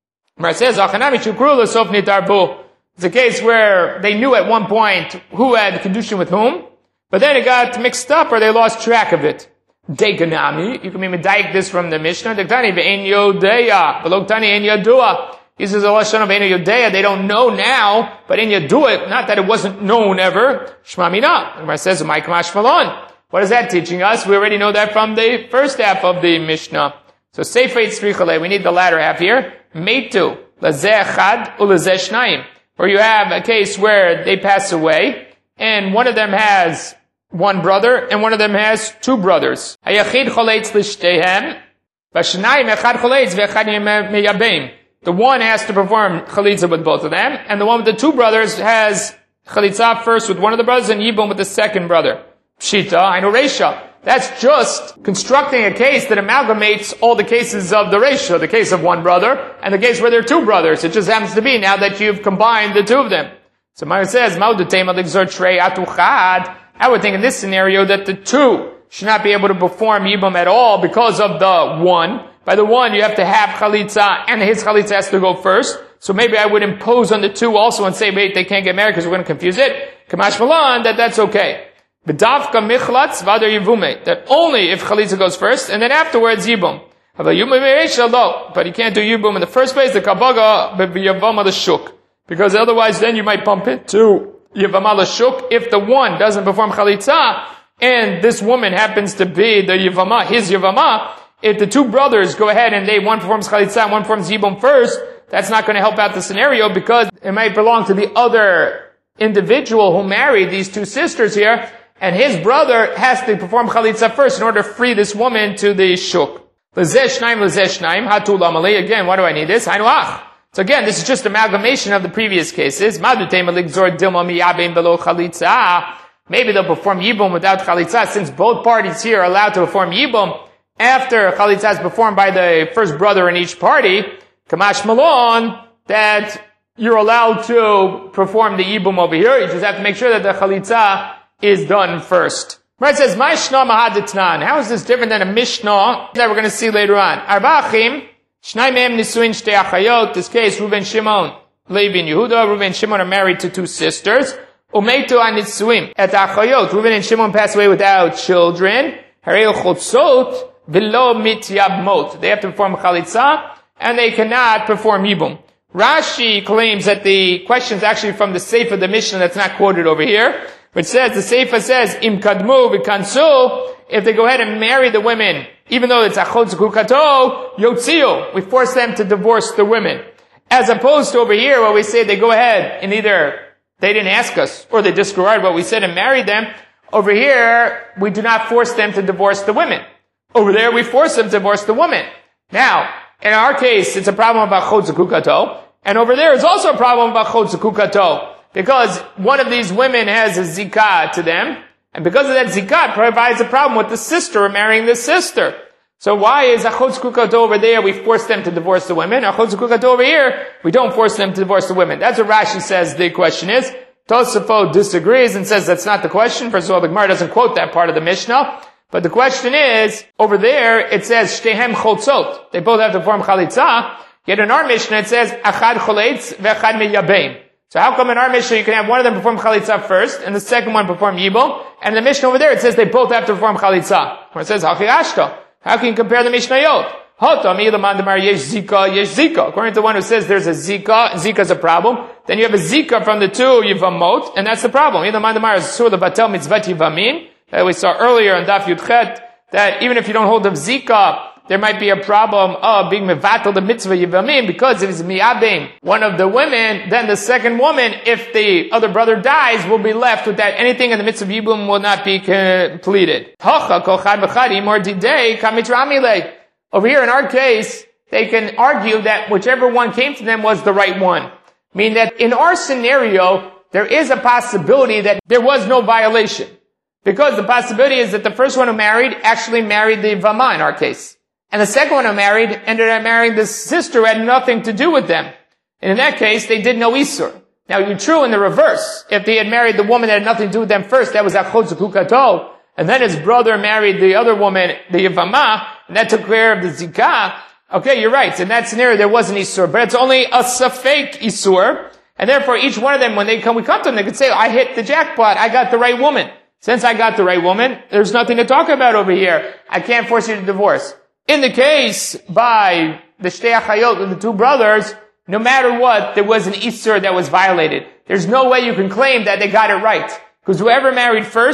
It says, it's a case where they knew at one point who had Kiddushin with whom, but then it got mixed up or they lost track of it. Deganami, you can be medayik this from the Mishnah. Dektani ve'en yodeya, v'loktani en yadua. He says, Allah Shan of en yodeya, they don't know now, but en yadua, not that it wasn't known ever. Shma mina. It says, Ma'ik mashmalon. What is that teaching us? We already know that from the first half of the Mishnah. So Seifei Tzrichale, we need the latter half here. Meitu, lazeh echad, ulazeh shnayim. Where you have a case where they pass away, and one of them has one brother, and one of them has two brothers. Hayachid choletz lishtehem, v'shnayim echad choletz v'echad meyabeim. The one has to perform chalitza with both of them, and the one with the two brothers has chalitza first with one of the brothers and yibum with the second brother. Pshita, I know Reisha. That's just constructing a case that amalgamates all the cases of the Reisha, the case of one brother, and the case where there are two brothers. It just happens to be now that you've combined the two of them. So Ma'ir says, I would think in this scenario that the two should not be able to perform yibum at all because of the one. By the one, you have to have chalitza, and his chalitza has to go first. So maybe I would impose on the two also and say, wait, they can't get married because we're going to confuse it. Kamash Malan, that that's okay. B'davka michlatz v'adar yivume. That only if chalitza goes first, and then afterwards yibum. But you can't do yibum in the first place, the kabaga b'yavama l'shuk. Because otherwise then you might bump into yavama l'shuk if the one doesn't perform chalitza, and this woman happens to be the yavama, his yavama. If the two brothers go ahead and they, one performs chalitza and one performs yibum first, that's not going to help out the scenario because it might belong to the other individual who married these two sisters here, and his brother has to perform chalitza first in order to free this woman to the shuk. Again, why do I need this? So again, this is just amalgamation of the previous cases. Maybe they'll perform yibum without chalitza, since both parties here are allowed to perform yibum after chalitza is performed by the first brother in each party. Kamash Malon, that you're allowed to perform the yibum over here. You just have to make sure that the chalitza is done first. Right, it says, Ma'ishna mahaditnan. How is this different than a Mishnah that we're going to see later on? Arba'achim, shnai mehem nisuin shtei achayot. This case, Reuven Shimon, Levi and Yehuda. Reuven and Shimon are married to two sisters. Umeitu anitsuim. At achayot, Reuven and Shimon pass away without children. Harei chotzot, v'lo mityabmot. They have to perform chalitza, and they cannot perform yibum. Rashi claims that the question is actually from the Sefer of the Mishnah that's not quoted over here, which says, the Sefer says, Im kadmu v'kansu, if they go ahead and marry the women, even though it's achot zekukato, yotziu, we force them to divorce the women. As opposed to over here, where we say they go ahead and either they didn't ask us, or they disregard what we said and married them. Over here, we do not force them to divorce the women. Over there, we force them to divorce the women. Now, in our case, it's a problem about achot zekukato, and over there, it's also a problem about achot zekukato. Because one of these women has a zikah to them, and because of that zikah, it provides a problem with the sister marrying the sister. So why is achot zekukato over there, we force them to divorce the women? Achot zekukato over here, we don't force them to divorce the women. That's what Rashi says the question is. Tosafot disagrees and says that's not the question. First of all, the Gemara doesn't quote that part of the Mishnah. But the question is, over there, it says, shtehem chotzot. They both have to form chalitza. Yet in our Mishnah, it says, achad choletz ve'achad meyabeim. So how come in our Mishnah you can have one of them perform chalitza first, and the second one perform yibum, and in the Mishnah over there it says they both have to perform chalitza. Or it says, hachi ashto. How can you compare the Mishnayot? According to the one who says there's a zika, zika is a problem, then you have a zika from the two yivamot, and that's the problem. That we saw earlier in Daf Yudchet, that even if you don't hold of zika, there might be a problem of being mevatel the mitzvah yivamim, because if it's miyabim, one of the women, then the second woman, if the other brother dies, will be left with that. Anything in the mitzvah yibum will not be completed. Over here in our case, they can argue that whichever one came to them was the right one. Meaning that in our scenario, there is a possibility that there was no violation. Because the possibility is that the first one who married actually married the Vama in our case. And the second one who married ended up marrying the sister who had nothing to do with them. And in that case, they did no Isur. Now, you're true in the reverse. If they had married the woman that had nothing to do with them first, that was Achot Zekukato. And then his brother married the other woman, the Yavama, and that took care of the Zikah. Okay, you're right. In that scenario, there was an Isur. But it's only a Safek Isur. And therefore, each one of them, when they come, we come to them, they could say, I hit the jackpot. I got the right woman. Since I got the right woman, there's nothing to talk about over here. I can't force you to divorce. In the case by the Shtei Achayot, the two brothers, no matter what, there was an Isur that was violated. There's no way you can claim that they got it right. Because whoever married first,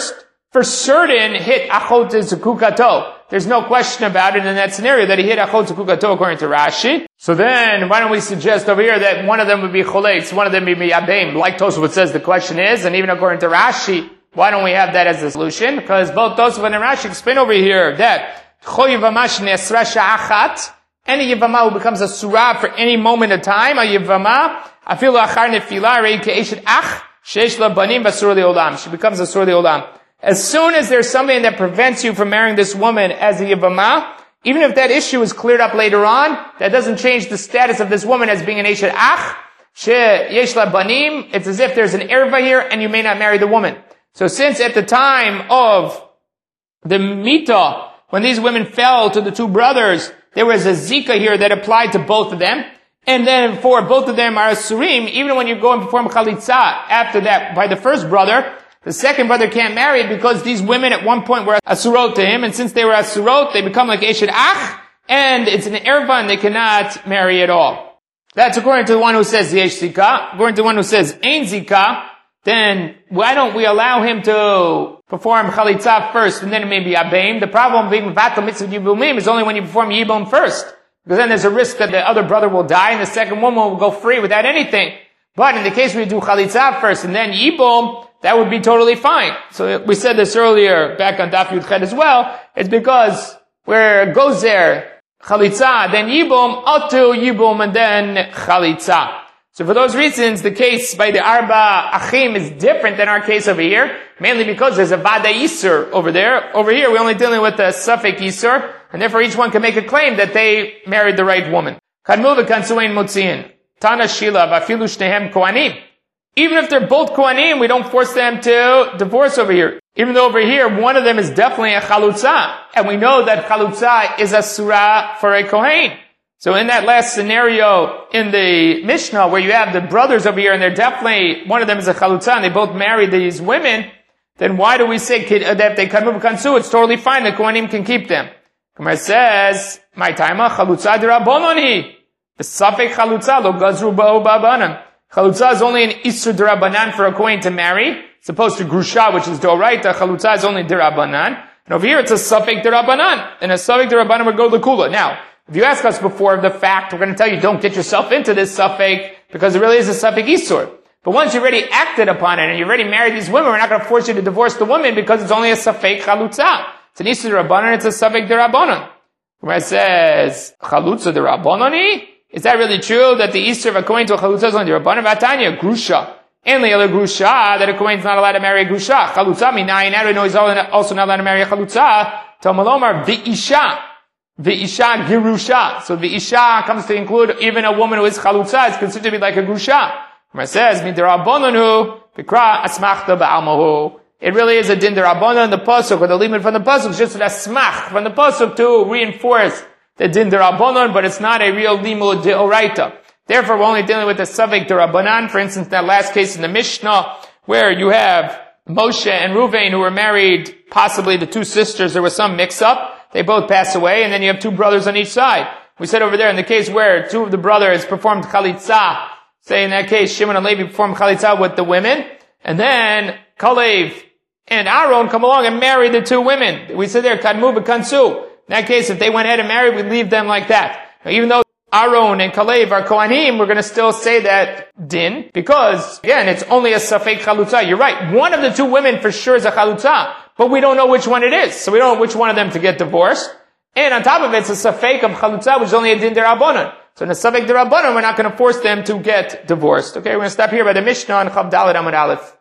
for certain hit achot zukukato. There's no question about it in that scenario that he hit achot zukukato according to Rashi. So then, why don't we suggest over here that one of them would be choletz, one of them would be abem, like Tosafot says the question is, and even according to Rashi, why don't we have that as a solution? Because both Tosafot and Rashi explain over here that cho yivamash nesra sha'achat, any yivama who becomes a surah for any moment of time, a yivama, afilu achar nefila rei ke'eshet ach, sheish la banim basur le'olam. She becomes a surah le'olam. As soon as there's something that prevents you from marrying this woman as a yivama, even if that issue is cleared up later on, that doesn't change the status of this woman as being an eshet ach, she yesh la banim. It's as if there's an erva here and you may not marry the woman. So since at the time of the mita, when these women fell to the two brothers, there was a zika here that applied to both of them. And then for both of them are asurim, even when you go and perform chalitza after that by the first brother, the second brother can't marry it because these women at one point were asurot to him, and since they were asurot, they become like eshet ach, and it's an erva and they cannot marry at all. That's according to the one who says yesh zika. According to the one who says ain zika, then why don't we allow him to perform chalitza first and then it may be abem? The problem being vatal mitzvah yibumim is only when you perform yibum first, because then there's a risk that the other brother will die and the second woman will go free without anything. But in the case where you do chalitza first and then yibum, that would be totally fine. So we said this earlier back on Daf Yud Chet as well. It's because where it goes there, chalitza, then yibum, atu yibum, and then chalitza. So for those reasons, the case by the Arba Achim is different than our case over here, mainly because there's a Vada Yisur over there. Over here, we're only dealing with a Safek Yisur, and therefore each one can make a claim that they married the right woman. Kadmu v'kansuein motziin. Tana Shila v'afilu shtehem kohanim. Even if they're both kohanim, we don't force them to divorce over here. Even though over here, one of them is definitely a chalutza, and we know that chalutza is a surah for a kohen. So in that last scenario in the Mishnah, where you have the brothers over here, and they're definitely, one of them is a chalutza, and they both married these women, then why do we say that they kadmu b'kansu? It's totally fine, the kohanim can keep them. Gemara says, my taima chalutza d'rabbanoni. The safek chalutza lo gazru ba'o ba'abanan. Chalutza is only an isur d'Rabbanan for a kohen to marry. It's opposed to grusha, which is d'oraita. Chalutza is only d'Rabbanan. And over here it's a safek d'Rabbanan. And a safek d'Rabbanan would go l'kula. Now, if you ask us before of the fact, we're going to tell you don't get yourself into this safek because it really is a safek isur. But once you already acted upon it and you already married these women, we're not going to force you to divorce the woman because it's only a safek chalutza. It's an isur d'Rabbanan, it's a safek d'Rabbanan. Where it says, chalutza d'Rabbanani? Is that really true that the Easter of a Kohen to a Chalutza is only the Rabbanan Vatanya? Grusha. And the other Grusha, that a Kohen is not allowed to marry a Grusha. Chalutza, minayin, now we know he's also not allowed to marry a Chalutza. Talmalomar, V'isha. V'isha Girusha. So V'isha comes to include even a woman who is Chalutza. It's considered to be like a Grusha. Where it says, Midirabonanu, Bikra, Asmachta, Ba'almahu. It really is a din Dirabonan, the Pasuk, or the limit from the Pasuk, it's just an Asmach from the Pasuk to reinforce the din d'Rabbanan, but it's not a real limud d'oraita. Therefore, we're only dealing with the savek d'Rabbanan. For instance, that last case in the Mishnah, where you have Moshe and Ruvain who were married, possibly the two sisters, there was some mix-up. They both pass away, and then you have two brothers on each side. We said over there in the case where two of the brothers performed chalitza, say in that case, Shimon and Levi performed chalitza with the women, and then Kalev and Aaron come along and marry the two women. We said there, kadmu b'kansu. In that case, if they went ahead and married, we'd leave them like that. Now, even though Aaron and Kalev are Kohanim, we're going to still say that din, because, again, it's only a safek chalutza. You're right. One of the two women for sure is a chalutza, but we don't know which one it is. So we don't know which one of them to get divorced. And on top of it, it's a safek of chalutza, which is only a din d'Rabbanan. So in a safek d'Rabbanan, we're not going to force them to get divorced. Okay, we're going to stop here by the Mishnah on Chav Daled Amud Aleph.